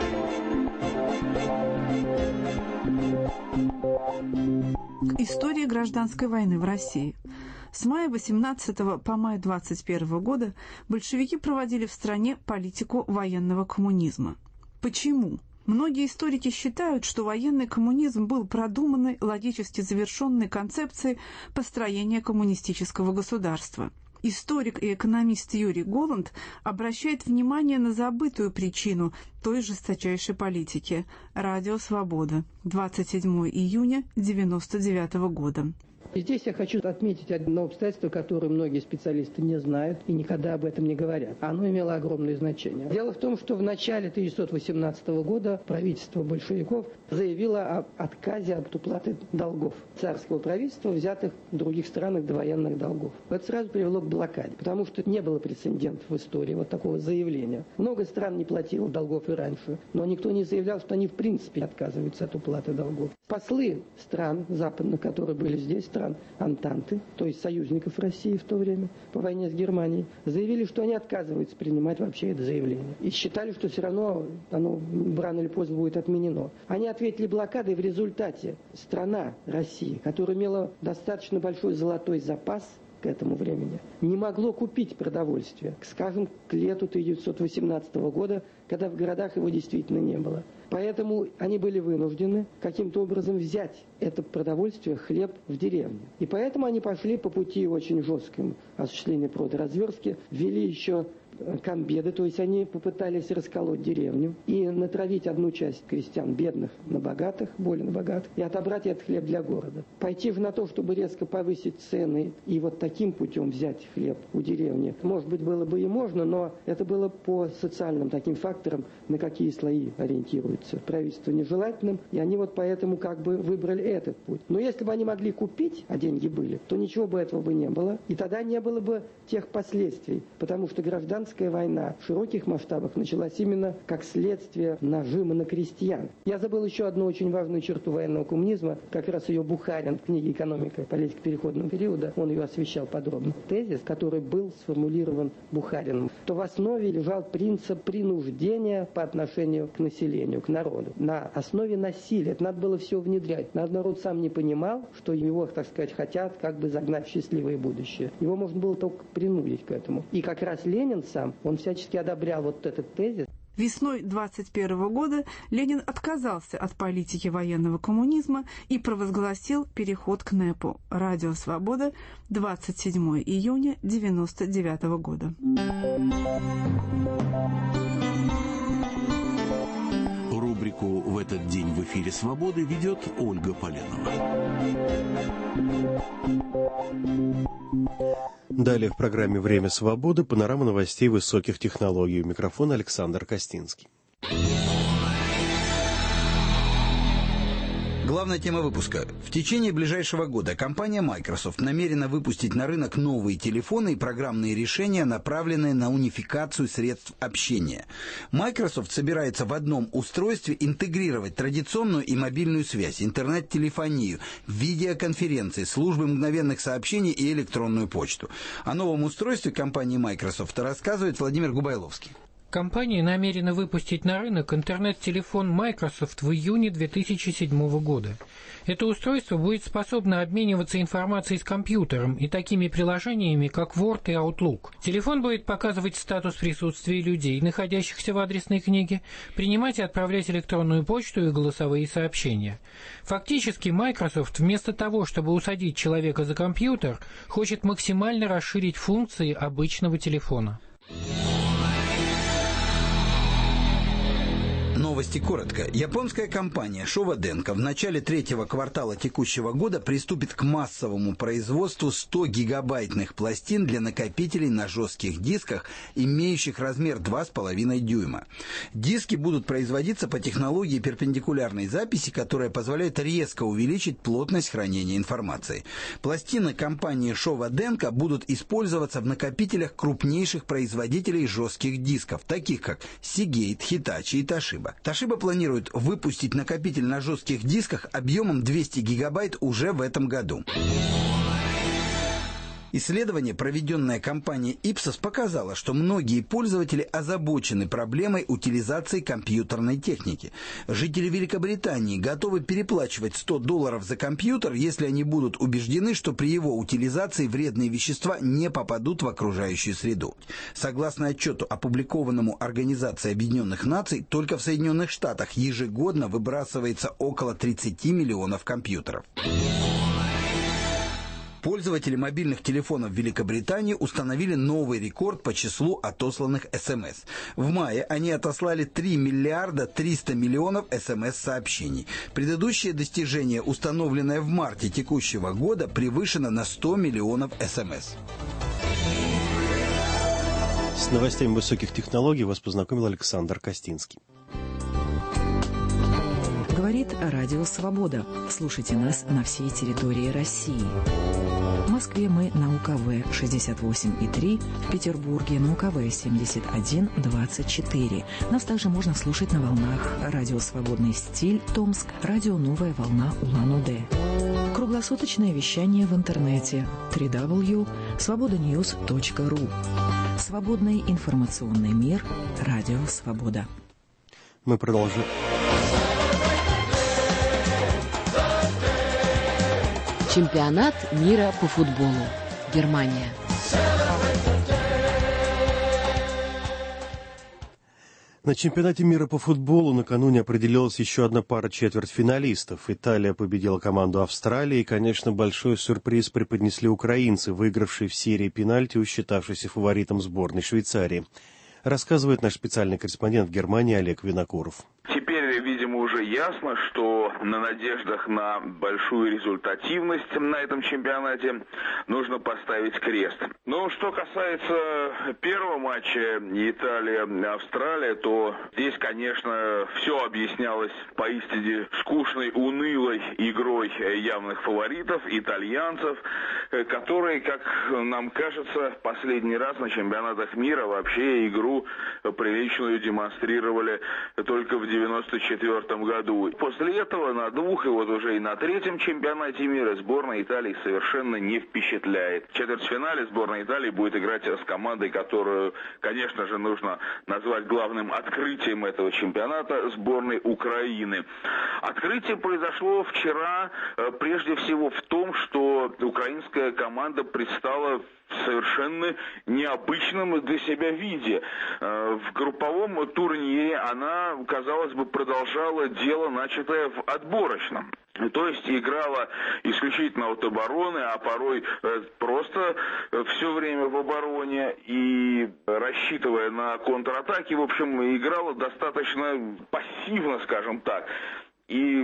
[SPEAKER 22] История гражданской войны в России. С мая 18 по май 21 года большевики проводили в стране политику военного коммунизма. Почему? Многие историки считают, что военный коммунизм был продуманной, логически завершенной концепцией построения коммунистического государства. Историк и экономист Юрий Голланд обращает внимание на забытую причину той жесточайшей политики. Радио «Свобода», 27 июня 1999 года.
[SPEAKER 23] И здесь я хочу отметить одно обстоятельство, которое многие специалисты не знают и никогда об этом не говорят. Оно имело огромное значение. Дело в том, что в начале 1918 года правительство большевиков заявило об отказе от уплаты долгов царского правительства, взятых в других странах довоенных долгов. Это сразу привело к блокаде, потому что не было прецедентов в истории вот такого заявления. Много стран не платило долгов и раньше, но никто не заявлял, что они в принципе отказываются от уплаты долгов. Послы стран западных, которые были здесь, стран Антанты, то есть союзников России в то время по войне с Германией, заявили, что они отказываются принимать вообще это заявление. И считали, что все равно оно рано или поздно будет отменено. Они ответили блокадой, в результате страна Россия, которая имела достаточно большой золотой запас к этому времени, не могло купить продовольствие, скажем, к лету 1918 года, когда в городах его действительно не было. Поэтому они были вынуждены каким-то образом взять это продовольствие, хлеб в деревню. И поэтому они пошли по пути очень жесткому осуществления продразверстки, ввели еще комбеды, то есть они попытались расколоть деревню и натравить одну часть крестьян, бедных, на богатых, более на богатых, и отобрать этот хлеб для города. Пойти на то, чтобы резко повысить цены и вот таким путем взять хлеб у деревни, может быть, было бы и можно, но это было по социальным таким факторам, на какие слои ориентируется правительство нежелательным, и они вот поэтому как бы выбрали этот путь. Но если бы они могли купить, а деньги были, то ничего бы этого бы не было, и тогда не было бы тех последствий, потому что гражданская война в широких масштабах началась именно как следствие нажима на крестьян. Я забыл еще одну очень важную черту военного коммунизма, как раз ее Бухарин в книге «Экономика. Политика переходного периода», он ее освещал подробно. Тезис, который был сформулирован Бухарином, то в основе лежал принцип принуждения по отношению к населению, к народу. На основе насилия. Это надо было все внедрять. Народ сам не понимал, что его, так сказать, хотят как бы загнать в счастливое будущее. Его можно было только принудить к этому. И как раз Ленин сам, он всячески одобрял вот этот тезис.
[SPEAKER 22] Весной 1921 года Ленин отказался от политики военного коммунизма и провозгласил переход к НЭПу. Радио «Свобода», 27 июня 1999 года.
[SPEAKER 21] Рубрику «В этот день в эфире «Свободы» ведет Ольга Поленова.
[SPEAKER 2] Далее в программе «Время свободы» панорама новостей высоких технологий. У микрофона Александр Костинский.
[SPEAKER 4] Главная тема выпуска. В течение ближайшего года компания Microsoft намерена выпустить на рынок новые телефоны и программные решения, направленные на унификацию средств общения. Microsoft собирается в одном устройстве интегрировать традиционную и мобильную связь, интернет-телефонию, видеоконференции, службы мгновенных сообщений и электронную почту. О новом устройстве компании Microsoft рассказывает Владимир Губайловский.
[SPEAKER 5] Компания намерена выпустить на рынок интернет-телефон Microsoft в июне 2007 года. Это устройство будет способно обмениваться информацией с компьютером и такими приложениями, как Word и Outlook. Телефон будет показывать статус присутствия людей, находящихся в адресной книге, принимать и отправлять электронную почту и голосовые сообщения. Фактически Microsoft вместо того, чтобы усадить человека за компьютер, хочет максимально расширить функции обычного телефона.
[SPEAKER 4] Новости коротко. Японская компания Showa Denko в начале третьего квартала текущего года приступит к массовому производству 100-гигабайтных пластин для накопителей на жестких дисках, имеющих размер 2,5 дюйма. Диски будут производиться по технологии перпендикулярной записи, которая позволяет резко увеличить плотность хранения информации. Пластины компании Showa Denko будут использоваться в накопителях крупнейших производителей жестких дисков, таких как Seagate, Hitachi и Toshiba. Toshiba планирует выпустить накопитель на жестких дисках объемом 200 гигабайт уже в этом году. Исследование, проведенное компанией Ipsos, показало, что многие пользователи озабочены проблемой утилизации компьютерной техники. Жители Великобритании готовы переплачивать $100 за компьютер, если они будут убеждены, что при его утилизации вредные вещества не попадут в окружающую среду. Согласно отчету, опубликованному Организацией Объединенных Наций, только в Соединенных Штатах ежегодно выбрасывается около 30 миллионов компьютеров. Пользователи мобильных телефонов в Великобритании установили новый рекорд по числу отосланных СМС. В мае они отослали 3 миллиарда 300 миллионов СМС-сообщений. Предыдущее достижение, установленное в марте текущего года, превышено на 100 миллионов СМС.
[SPEAKER 2] С новостями высоких технологий вас познакомил Александр Костинский.
[SPEAKER 1] Говорит Радио Свобода. Слушайте нас на всей территории России. В Москве мы на УКВ 68,3, в Петербурге на УКВ 71,24. Нас также можно слушать на волнах Радио Свободный стиль Томск, Радио Новая волна Улан-Удэ. Круглосуточное вещание в интернете www.svobodanews.ru. Свободный информационный мир. Радио Свобода.
[SPEAKER 2] Мы продолжим.
[SPEAKER 3] Чемпионат мира по футболу. Германия.
[SPEAKER 2] На чемпионате мира по футболу накануне определилась еще одна пара четвертьфиналистов. Италия победила команду Австралии, и, конечно, большой сюрприз преподнесли украинцы, выигравшие в серии пенальти у считавшейся фаворитом сборной Швейцарии. Рассказывает наш специальный корреспондент в Германии Олег Винокуров.
[SPEAKER 6] Теперь, видимо, уже ясно, что на надеждах на большую результативность на этом чемпионате нужно поставить крест. Но что касается первого матча Италия-Австралия, то здесь, конечно, все объяснялось поистине скучной, унылой игрой явных фаворитов, итальянцев, которые, как нам кажется, последний раз на чемпионатах мира вообще игру приличную демонстрировали только в 1994 году. После этого на двух и вот уже и на третьем чемпионате мира сборная Италии совершенно не впечатляет. В четвертьфинале сборная Италии будет играть с командой, которую, конечно же, нужно назвать главным открытием этого чемпионата, сборной Украины. Открытие произошло вчера прежде всего в том, что украинская команда предстала в совершенно необычном для себя виде. В групповом турнире она, казалось бы, продолжала дело, начатое в отборочном. То есть играла исключительно от обороны, а порой просто все время в обороне и, рассчитывая на контратаки, в общем, играла достаточно пассивно, скажем так. И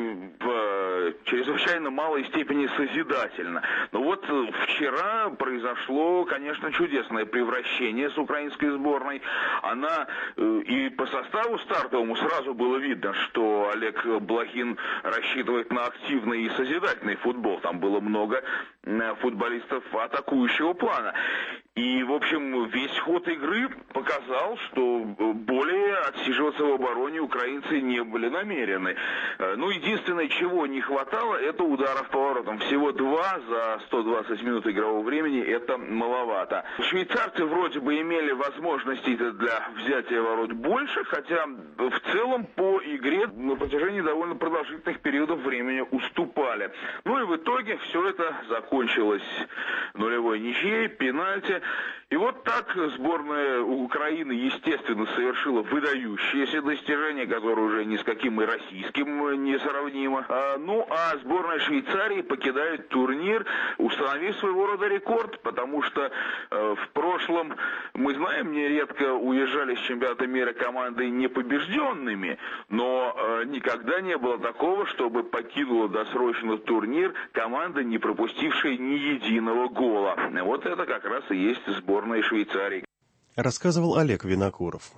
[SPEAKER 6] в чрезвычайно малой степени созидательно. Но вот вчера произошло, конечно, чудесное превращение с украинской сборной. Она и по составу стартовому сразу было видно, что Олег Блохин рассчитывает на активный и созидательный футбол. Там было много футболистов атакующего плана. И, в общем, весь ход игры показал, что более отсиживаться в обороне украинцы не были намерены. Ну, единственное, чего не хватало, это ударов по воротам. Всего 2 за 120 минут игрового времени, это маловато. Швейцарцы вроде бы имели возможности для взятия ворот больше, хотя в целом по игре на протяжении довольно продолжительных периодов времени уступали. Ну и в итоге все это закончилось нулевой ничьей, пенальти. И вот так сборная Украины, естественно, совершила выдающееся достижение, которое уже ни с каким и российским не сравнимо. Ну, а сборная Швейцарии покидает турнир, установив своего рода рекорд, потому что в прошлом, мы знаем, нередко уезжали с чемпионата мира команды непобежденными, но никогда не было такого, чтобы покинула досрочно турнир команда, не пропустившая ни единого гола. Вот это как раз и есть сборная Швейцарии.
[SPEAKER 2] Рассказывал Олег Винокуров.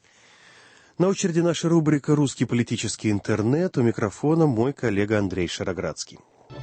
[SPEAKER 2] На очереди наша рубрика «Русский политический интернет». У микрофона мой коллега Андрей Шароградский.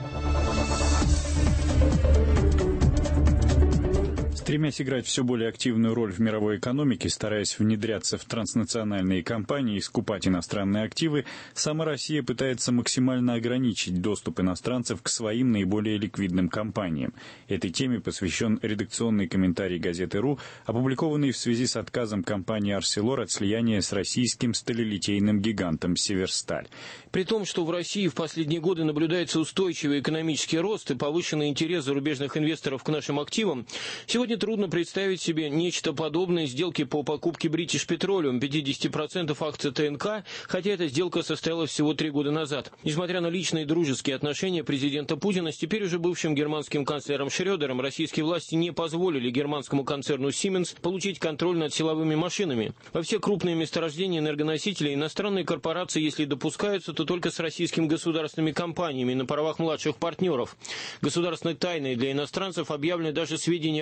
[SPEAKER 9] Стремясь играть все более активную роль в мировой экономике, стараясь внедряться в транснациональные компании и скупать иностранные активы, сама Россия пытается максимально ограничить доступ иностранцев к своим наиболее ликвидным компаниям. Этой теме посвящен редакционный комментарий газеты «РУ», опубликованный в связи с отказом компании «Арселор» от слияния с российским сталелитейным гигантом «Северсталь».
[SPEAKER 7] При том, что в России в последние годы наблюдается устойчивый экономический рост и повышенный интерес зарубежных инвесторов к нашим активам, сегодня трудно представить себе нечто подобное сделке по покупке British Petroleum 50% акций ТНК, хотя эта сделка состоялась всего 3 года назад. Несмотря на личные дружеские отношения президента Путина с теперь уже бывшим германским канцлером Шрёдером, российские власти не позволили германскому концерну Siemens получить контроль над силовыми машинами. Во все крупные месторождения энергоносителей иностранные корпорации, если допускаются, то только с российскими государственными компаниями на правах младших партнеров. Государственной тайной для иностранцев объявлены даже сведения о количестве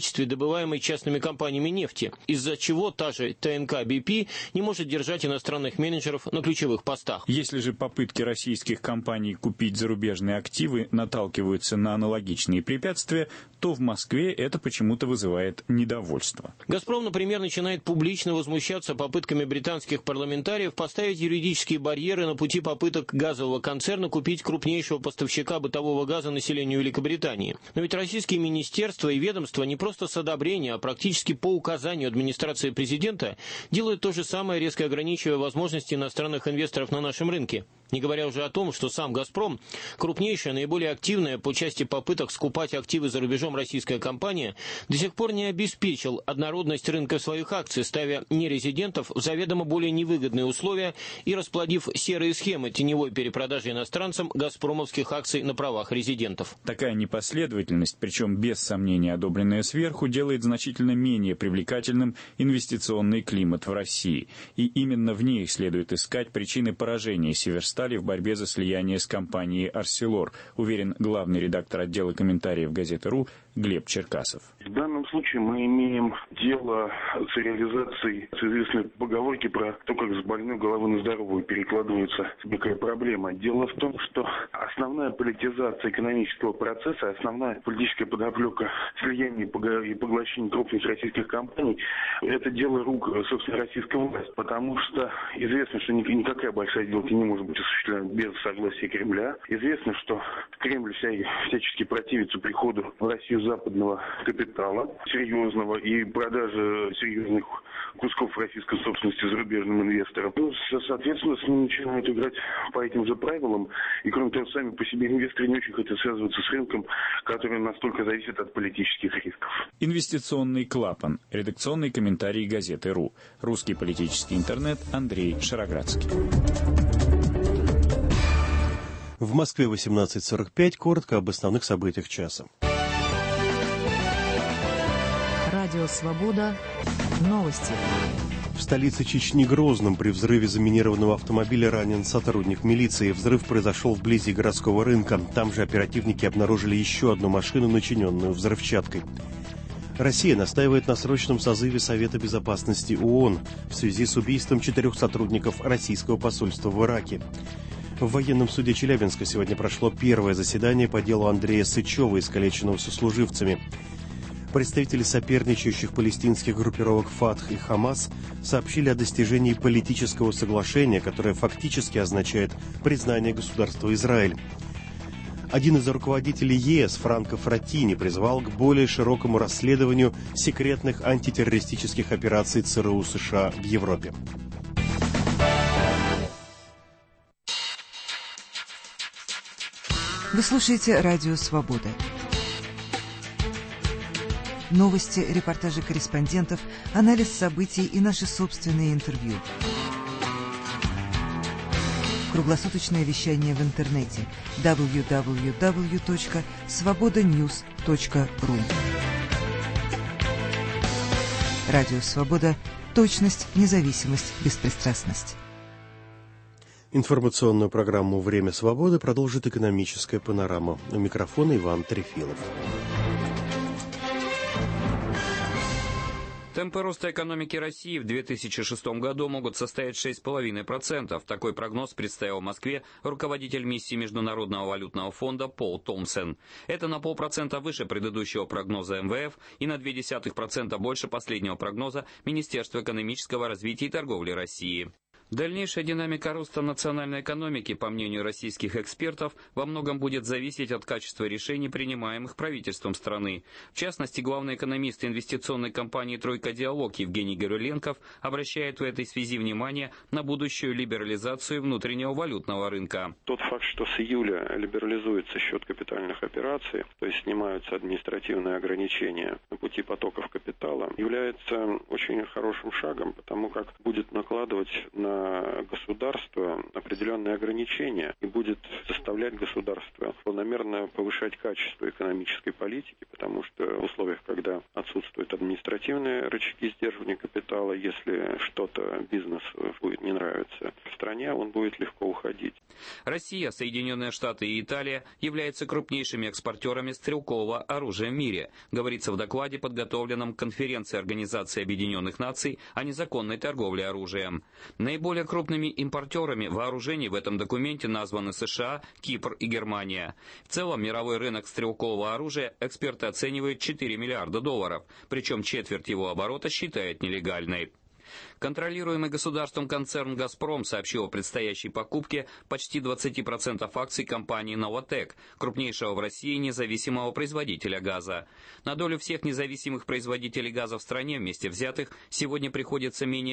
[SPEAKER 7] количестве добываемой частными компаниями нефти, из-за чего та же ТНК BP не может держать иностранных менеджеров на ключевых постах.
[SPEAKER 9] Если же попытки российских компаний купить зарубежные активы наталкиваются на аналогичные препятствия, то в Москве это почему-то вызывает недовольство.
[SPEAKER 7] «Газпром», например, начинает публично возмущаться попытками британских парламентариев поставить юридические барьеры на пути попыток газового концерна купить крупнейшего поставщика бытового газа населению Великобритании. Но ведь российские министерства и ведомства не просто с одобрения, а практически по указанию администрации президента делают то же самое, резко ограничивая возможности иностранных инвесторов на нашем рынке. Не говоря уже о том, что сам «Газпром», крупнейшая, наиболее активная по части попыток скупать активы за рубежом российская компания, до сих пор не обеспечил однородность рынка своих акций, ставя нерезидентов в заведомо более невыгодные условия и расплодив серые схемы теневой перепродажи иностранцам газпромовских акций на правах резидентов.
[SPEAKER 9] Такая непоследовательность, причем без сомнения одобренная сверху, делает значительно менее привлекательным инвестиционный климат в России. И именно в ней следует искать причины поражения Северстали в борьбе за слияние с компанией «Арселор», уверен главный редактор отдела комментариев газеты.ру Глеб Черкасов.
[SPEAKER 8] В данном случае мы имеем дело с реализацией известной поговорки про то, как с больной головы на здоровую перекладывается некая проблема. Дело в том, что основная политизация экономического процесса, основная политическая подоплека слияния и поглощения крупных российских компаний – это дело рук, собственно, российской власти. Потому что известно, что никакая большая сделка не может быть осуществлена без согласия Кремля. Известно, что Кремль всячески противится приходу в Россию западного капитала серьезного и продажи серьезных кусков российской собственности зарубежным инвесторам. Ну, соответственно, с ними начинают играть по этим же правилам. И, кроме того, сами по себе инвесторы не очень хотят связываться с рынком, который настолько зависит от политических рисков.
[SPEAKER 9] Инвестиционный клапан. Редакционный комментарий газеты.ру. Русский политический интернет. Андрей Шароградский.
[SPEAKER 2] В Москве 18:45. Коротко об основных событиях часа.
[SPEAKER 1] Радио «Свобода». Новости.
[SPEAKER 2] В столице Чечни Грозном при взрыве заминированного автомобиля ранен сотрудник милиции. Взрыв произошел вблизи городского рынка. Там же оперативники обнаружили еще одну машину, начиненную взрывчаткой. Россия настаивает на срочном созыве Совета безопасности ООН в связи с убийством 4 сотрудников российского посольства в Ираке. В военном суде Челябинска сегодня прошло первое заседание по делу Андрея Сычева, искалеченного сослуживцами. Представители соперничающих палестинских группировок «Фатх» и «Хамас» сообщили о достижении политического соглашения, которое фактически означает признание государства Израиль. Один из руководителей ЕС, Франко Фраттини, призвал к более широкому расследованию секретных антитеррористических операций ЦРУ США в Европе.
[SPEAKER 10] Вы слушаете «Радио Свобода». Новости, репортажи корреспондентов, анализ событий и наши собственные интервью. Круглосуточное вещание в интернете www.svobodanews.ru. Радио Свобода. Точность, независимость, беспристрастность.
[SPEAKER 2] Информационную программу «Время свободы» продолжит экономическая панорама. У микрофона Иван Трефилов.
[SPEAKER 11] Темпы роста экономики России в 2006 году могут составить 6,5%. Такой прогноз представил в Москве руководитель миссии Международного валютного фонда Пол Томпсон. Это на 0,5% выше предыдущего прогноза МВФ и на 0,2% больше последнего прогноза Министерства экономического развития и торговли России. Дальнейшая динамика роста национальной экономики, по мнению российских экспертов, во многом будет зависеть от качества решений, принимаемых правительством страны. В частности, главный экономист инвестиционной компании «Тройка Диалог» Евгений Гавриленков обращает в этой связи внимание на будущую либерализацию внутреннего валютного рынка.
[SPEAKER 24] Тот факт, что с июля либерализуется счет капитальных операций, то есть снимаются административные ограничения на пути потоков капитала, является очень хорошим шагом, потому как будет накладывать на государство определенные ограничения и будет заставлять государство планомерно повышать качество экономической политики, потому что в условиях, когда отсутствуют административные рычаги сдерживания капитала, если что-то бизнесу будет не нравиться, ситуация в стране, он будет легко уходить.
[SPEAKER 11] Россия, Соединенные Штаты и Италия являются крупнейшими экспортерами стрелкового оружия в мире, говорится в докладе, подготовленном к конференции Организации Объединенных Наций о незаконной торговле оружием. Наиболее крупными импортерами вооружений в этом документе названы США, Кипр и Германия. В целом мировой рынок стрелкового оружия эксперты оценивают 4 миллиарда долларов, причем четверть его оборота считают нелегальной. Контролируемый государством концерн «Газпром» сообщил о предстоящей покупке почти 20% акций компании «Новотек», крупнейшего в России независимого производителя газа. На долю всех независимых производителей газа в стране вместе взятых сегодня приходится менее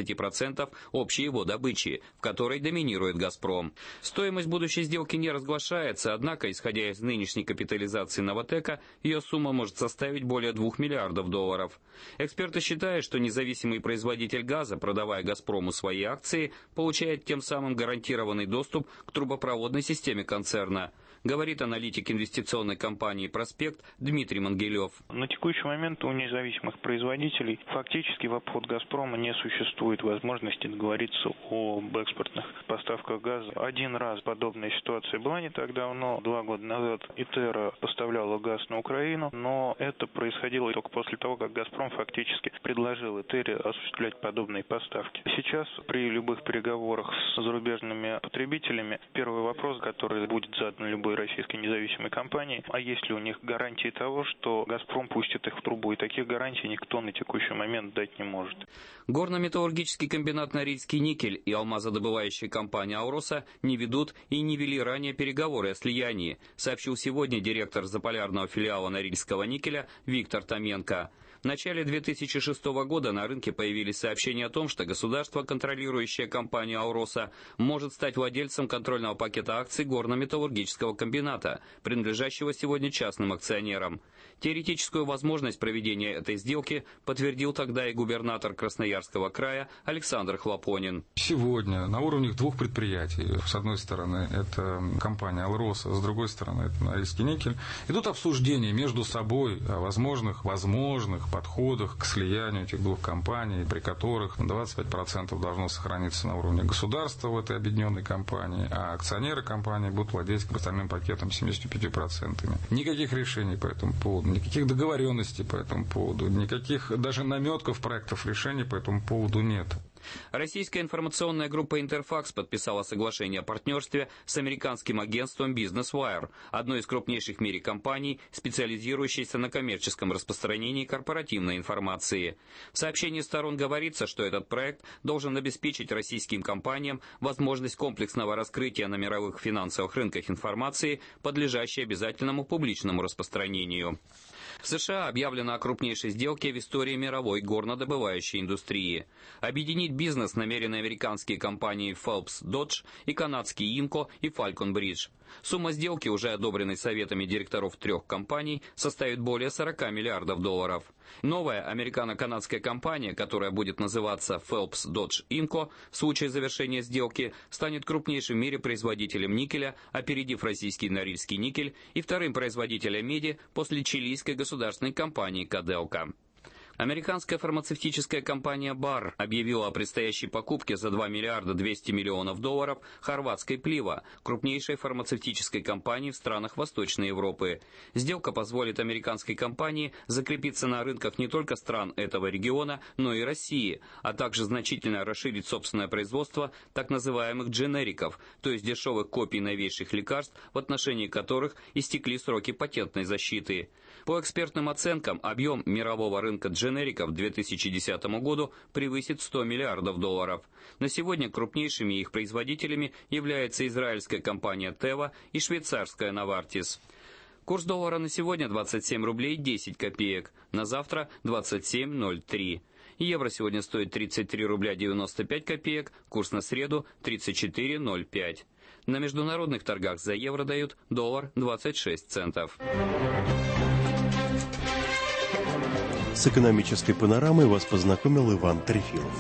[SPEAKER 11] 15% общей его добычи, в которой доминирует «Газпром». Стоимость будущей сделки не разглашается, однако, исходя из нынешней капитализации «Новотека», ее сумма может составить более 2 миллиардов долларов. Эксперты считают, что независимый производитель газа, продавая «Газпрому» свои акции, получает тем самым гарантированный доступ к трубопроводной системе концерна, говорит аналитик инвестиционной компании «Проспект» Дмитрий Мангелев.
[SPEAKER 12] На текущий момент у независимых производителей фактически в обход «Газпрома» не существует возможности договориться об экспортных поставках газа. Один раз подобная ситуация была не так давно. 2 года назад ИТЕРА поставляла газ на Украину, но это происходило только после того, как «Газпром» фактически предложил ИТЕРе осуществлять подобные поставки. Сейчас при любых переговорах с зарубежными потребителями первый вопрос, который будет задан любой российской независимой компании, а есть ли у них гарантии того, что «Газпром» пустит их в трубу, и таких гарантий никто на текущий момент дать не может.
[SPEAKER 11] Горно-металлургический комбинат «Норильский никель» и алмазодобывающая компания «Ауроса» не ведут и не вели ранее переговоры о слиянии, сообщил сегодня директор заполярного филиала «Норильского никеля» Виктор Томенко. В начале 2006 года на рынке появились сообщения о том, что государство, контролирующее компанию «Ауроса», может стать владельцем контрольного пакета акций горно-металлургического комбината, принадлежащего сегодня частным акционерам. Теоретическую возможность проведения этой сделки подтвердил тогда и губернатор Красноярского края Александр Хлопонин.
[SPEAKER 13] Сегодня на уровне 2 предприятий, с одной стороны это компания «Ауроса», с другой стороны это «Норильский никель», идут обсуждения между собой о возможных подходах к слиянию этих 2 компаний, при которых 25% должно сохраниться на уровне государства в этой объединенной компании, а акционеры компании будут владеть остальным пакетом 75%. Никаких решений по этому поводу, никаких договоренностей по этому поводу, никаких даже наметков проектов решений по этому поводу нет.
[SPEAKER 11] Российская информационная группа «Интерфакс» подписала соглашение о партнерстве с американским агентством Business Wire, одной из крупнейших в мире компаний, специализирующейся на коммерческом распространении корпоративной информации. В сообщении сторон говорится, что этот проект должен обеспечить российским компаниям возможность комплексного раскрытия на мировых финансовых рынках информации, подлежащей обязательному публичному распространению. В США объявлено о крупнейшей сделке в истории мировой горнодобывающей индустрии. Объединить бизнес намерены американские компании Phelps Dodge и канадские Inco и Falcon Bridge. Сумма сделки, уже одобренной советами директоров 3 компаний, составит более 40 миллиардов долларов. Новая американо-канадская компания, которая будет называться Phelps Dodge Inco, в случае завершения сделки станет крупнейшим в мире производителем никеля, опередив российский Норильский никель, и вторым производителем меди после чилийской государственной компании Codelco. Американская фармацевтическая компания Bayer объявила о предстоящей покупке за 2 миллиарда 200 миллионов долларов хорватской Pliva, крупнейшей фармацевтической компании в странах Восточной Европы. Сделка позволит американской компании закрепиться на рынках не только стран этого региона, но и России, а также значительно расширить собственное производство так называемых дженериков, то есть дешевых копий новейших лекарств, в отношении которых истекли сроки патентной защиты. По экспертным оценкам, объем мирового рынка дженериков к 2010 году превысит 100 миллиардов долларов. На сегодня крупнейшими их производителями является израильская компания Teva и швейцарская Novartis. Курс доллара на сегодня 27 рублей 10 копеек, на завтра 27,03. Евро сегодня стоит 33 рубля 95 копеек, курс на среду 34,05. На международных торгах за евро дают доллар 26 центов.
[SPEAKER 2] С экономической панорамой вас познакомил Иван Трефилов.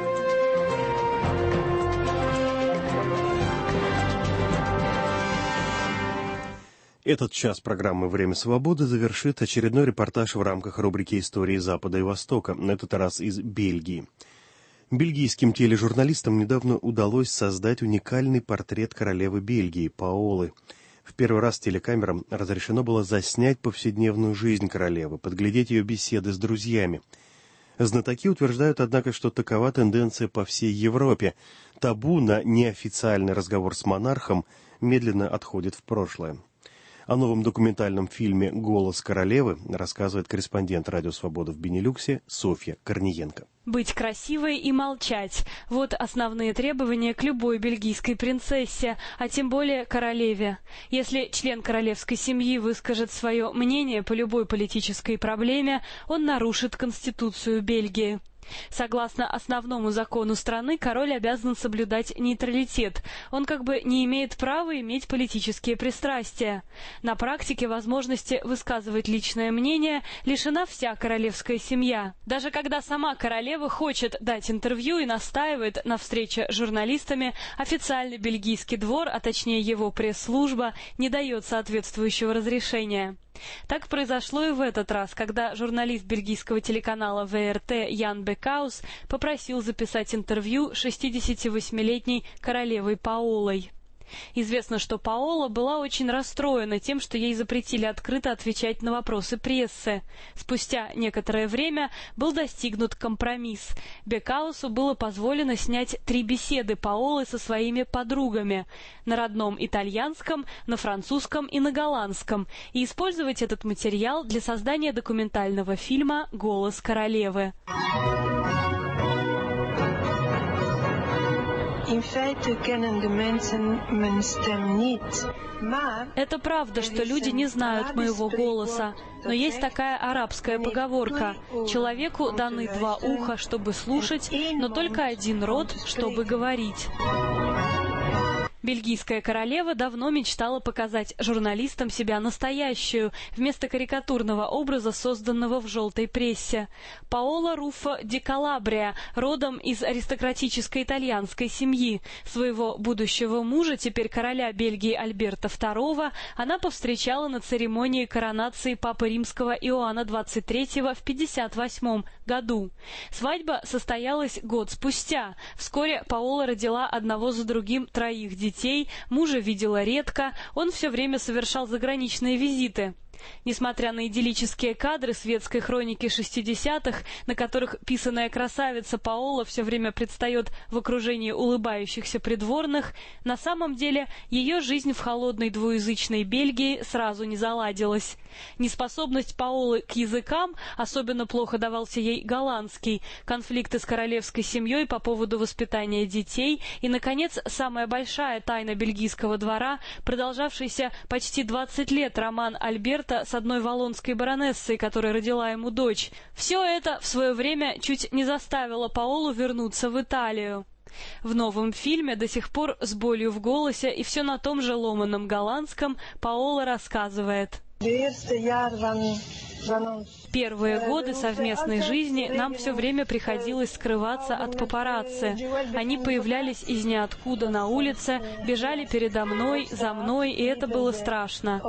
[SPEAKER 2] Этот час программы «Время свободы» завершит очередной репортаж в рамках рубрики «Истории Запада и Востока», на этот раз из Бельгии. Бельгийским тележурналистам недавно удалось создать уникальный портрет королевы Бельгии Паолы. В первый раз телекамерам разрешено было заснять повседневную жизнь королевы, подглядеть ее беседы с друзьями. Знатоки утверждают, однако, что такова тенденция по всей Европе. Табу на неофициальный разговор с монархом медленно отходит в прошлое. О новом документальном фильме «Голос королевы» рассказывает корреспондент «Радио Свобода» в Бенилюксе Софья Корниенко.
[SPEAKER 14] Быть красивой и молчать – вот основные требования к любой бельгийской принцессе, а тем более королеве. Если член королевской семьи выскажет свое мнение по любой политической проблеме, он нарушит Конституцию Бельгии. Согласно основному закону страны, король обязан соблюдать нейтралитет. Он как бы не имеет права иметь политические пристрастия. На практике возможности высказывать личное мнение лишена вся королевская семья. Даже когда сама королева хочет дать интервью и настаивает на встрече с журналистами, официальный бельгийский двор, а точнее его пресс-служба, не дает соответствующего разрешения. Так произошло и в этот раз, когда журналист бельгийского телеканала ВРТ Ян Бекаус попросил записать интервью 68-летней королевой Паолой. Известно, что Паола была очень расстроена тем, что ей запретили открыто отвечать на вопросы прессы. Спустя некоторое время был достигнут компромисс. Бекаусу было позволено снять 3 беседы Паолы со своими подругами на родном итальянском, на французском и на голландском, и использовать этот материал для создания документального фильма «Голос королевы». Это правда, что люди не знают моего голоса, но есть такая арабская поговорка: человеку даны 2 уха, чтобы слушать, но только 1 рот, чтобы говорить. Бельгийская королева давно мечтала показать журналистам себя настоящую, вместо карикатурного образа, созданного в желтой прессе. Паола Руффо ди Калабрия, родом из аристократической итальянской семьи. Своего будущего мужа, теперь короля Бельгии Альберта II, она повстречала на церемонии коронации Папы Римского Иоанна XXIII в 1958 году. Свадьба состоялась год спустя. Вскоре Паола родила одного за другим 3 детей, мужа видела редко, он все время совершал заграничные визиты. Несмотря на идиллические кадры светской хроники 60-х, на которых писаная красавица Паола все время предстает в окружении улыбающихся придворных, на самом деле ее жизнь в холодной двуязычной Бельгии сразу не заладилась. Неспособность Паолы к языкам, особенно плохо давался ей голландский, конфликты с королевской семьей по поводу воспитания детей и, наконец, самая большая тайна бельгийского двора, продолжавшийся почти 20 лет роман Альберта с одной валлонской баронессой, которая родила ему дочь. Все это в свое время чуть не заставило Паолу вернуться в Италию. В новом фильме, до сих пор с болью в голосе и все на том же ломаном голландском, Паола рассказывает: «Первые годы совместной жизни нам все время приходилось скрываться от папарацци. Они появлялись из ниоткуда на улице, бежали передо мной, за мной, и это было страшно».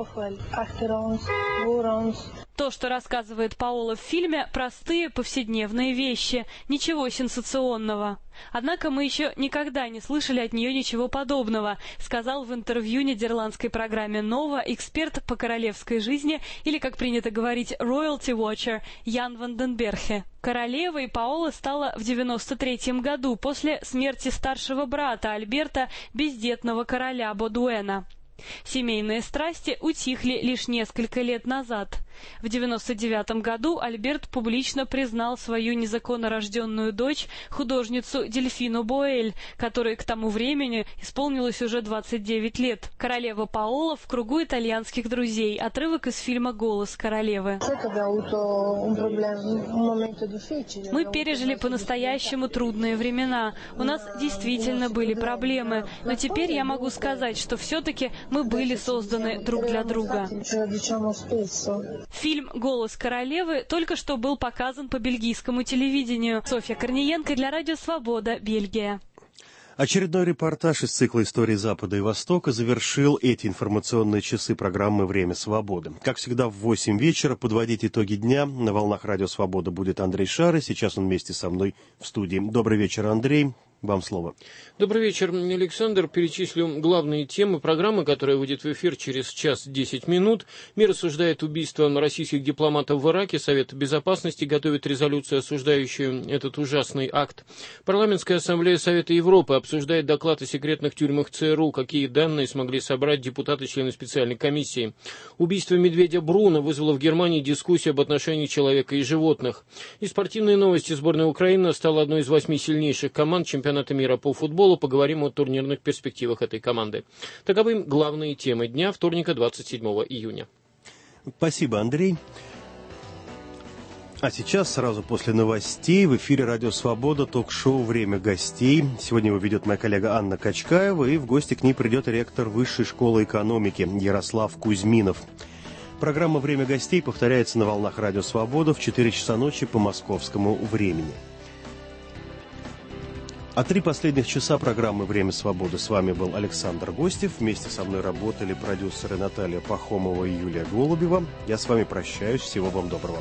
[SPEAKER 14] То, что рассказывает Паола в фильме, простые повседневные вещи, ничего сенсационного. Однако мы еще никогда не слышали от нее ничего подобного, сказал в интервью нидерландской программе «Нова» эксперт по королевской жизни, или, как принято говорить, royalty watcher, Ян ван ден Берхе. Королевой Паола стала в 1993 году, после смерти старшего брата Альберта, бездетного короля Бодуэна. Семейные страсти утихли лишь несколько лет назад. В 1999 году Альберт публично признал свою незаконно рожденную дочь, художницу Дельфину Боэль, которой к тому времени исполнилось уже 29 лет. Королева Паола в кругу итальянских друзей. Отрывок из фильма «Голос королевы». Мы пережили по-настоящему трудные времена. У нас действительно были проблемы, но теперь я могу сказать, что все-таки мы были созданы друг для друга. Фильм «Голос королевы» только что был показан по бельгийскому телевидению. Софья Корниенко для Радио Свобода, Бельгия.
[SPEAKER 2] Очередной репортаж из цикла «Истории Запада и Востока» завершил эти информационные часы программы «Время свободы». Как всегда, в 8 вечера подводить итоги дня на волнах Радио Свобода будет Андрей Шары. Сейчас он вместе со мной в студии. Добрый вечер, Андрей. Вам слово.
[SPEAKER 7] Добрый вечер, Александр. Перечислю главные темы программы, которая выйдет в эфир через час 10 минут. Мир осуждает убийство российских дипломатов в Ираке. Совет Безопасности готовит резолюцию, осуждающую этот ужасный акт. Парламентская ассамблея Совета Европы обсуждает доклад о секретных тюрьмах ЦРУ. Какие данные смогли собрать депутаты-члены специальной комиссии. Убийство медведя Бруно вызвало в Германии дискуссию об отношениях человека и животных. И спортивные новости. Сборная Украины стала одной из 8 сильнейших команд чемпионата мира по футболу. Поговорим о турнирных перспективах этой команды. Таковы главные темы дня вторника, 27 июня.
[SPEAKER 2] Спасибо, Андрей. А сейчас, сразу после новостей, в эфире «Радио Свобода» ток-шоу «Время гостей». Сегодня его ведет моя коллега Анна Качкаева, и в гости к ней придет ректор Высшей школы экономики Ярослав Кузьминов. Программа «Время гостей» повторяется на волнах «Радио Свобода» в 4 часа ночи по московскому времени. А 3 последних часа программы «Время свободы» с вами был Александр Гостев. Вместе со мной работали продюсеры Наталья Пахомова и Юлия Голубева. Я с вами прощаюсь. Всего вам доброго.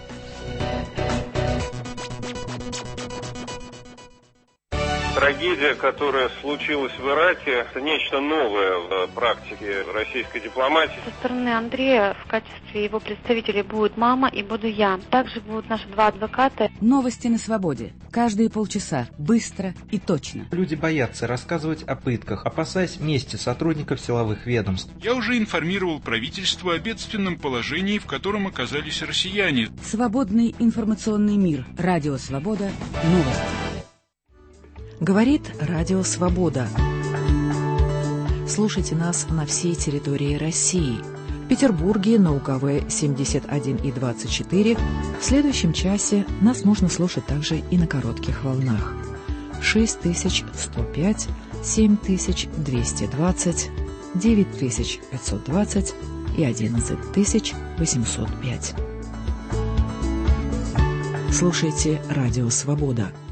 [SPEAKER 15] Трагедия, которая случилась в Ираке, это нечто новое в практике российской дипломатии.
[SPEAKER 17] Со стороны Андрея в качестве его представителей будет мама и буду я. Также будут наши 2 адвоката.
[SPEAKER 1] Новости на свободе. Каждые полчаса. Быстро и точно.
[SPEAKER 18] Люди боятся рассказывать о пытках, опасаясь мести сотрудников силовых ведомств.
[SPEAKER 19] Я уже информировал правительство о бедственном положении, в котором оказались россияне.
[SPEAKER 1] Свободный информационный мир. Радио Свобода. Новости. Говорит Радио Свобода. Слушайте нас на всей территории России. В Петербурге на УКВ 71 и 24. В следующем часе нас можно слушать также и на коротких волнах. 6105, 7220, 9520 и 11805. Слушайте Радио Свобода.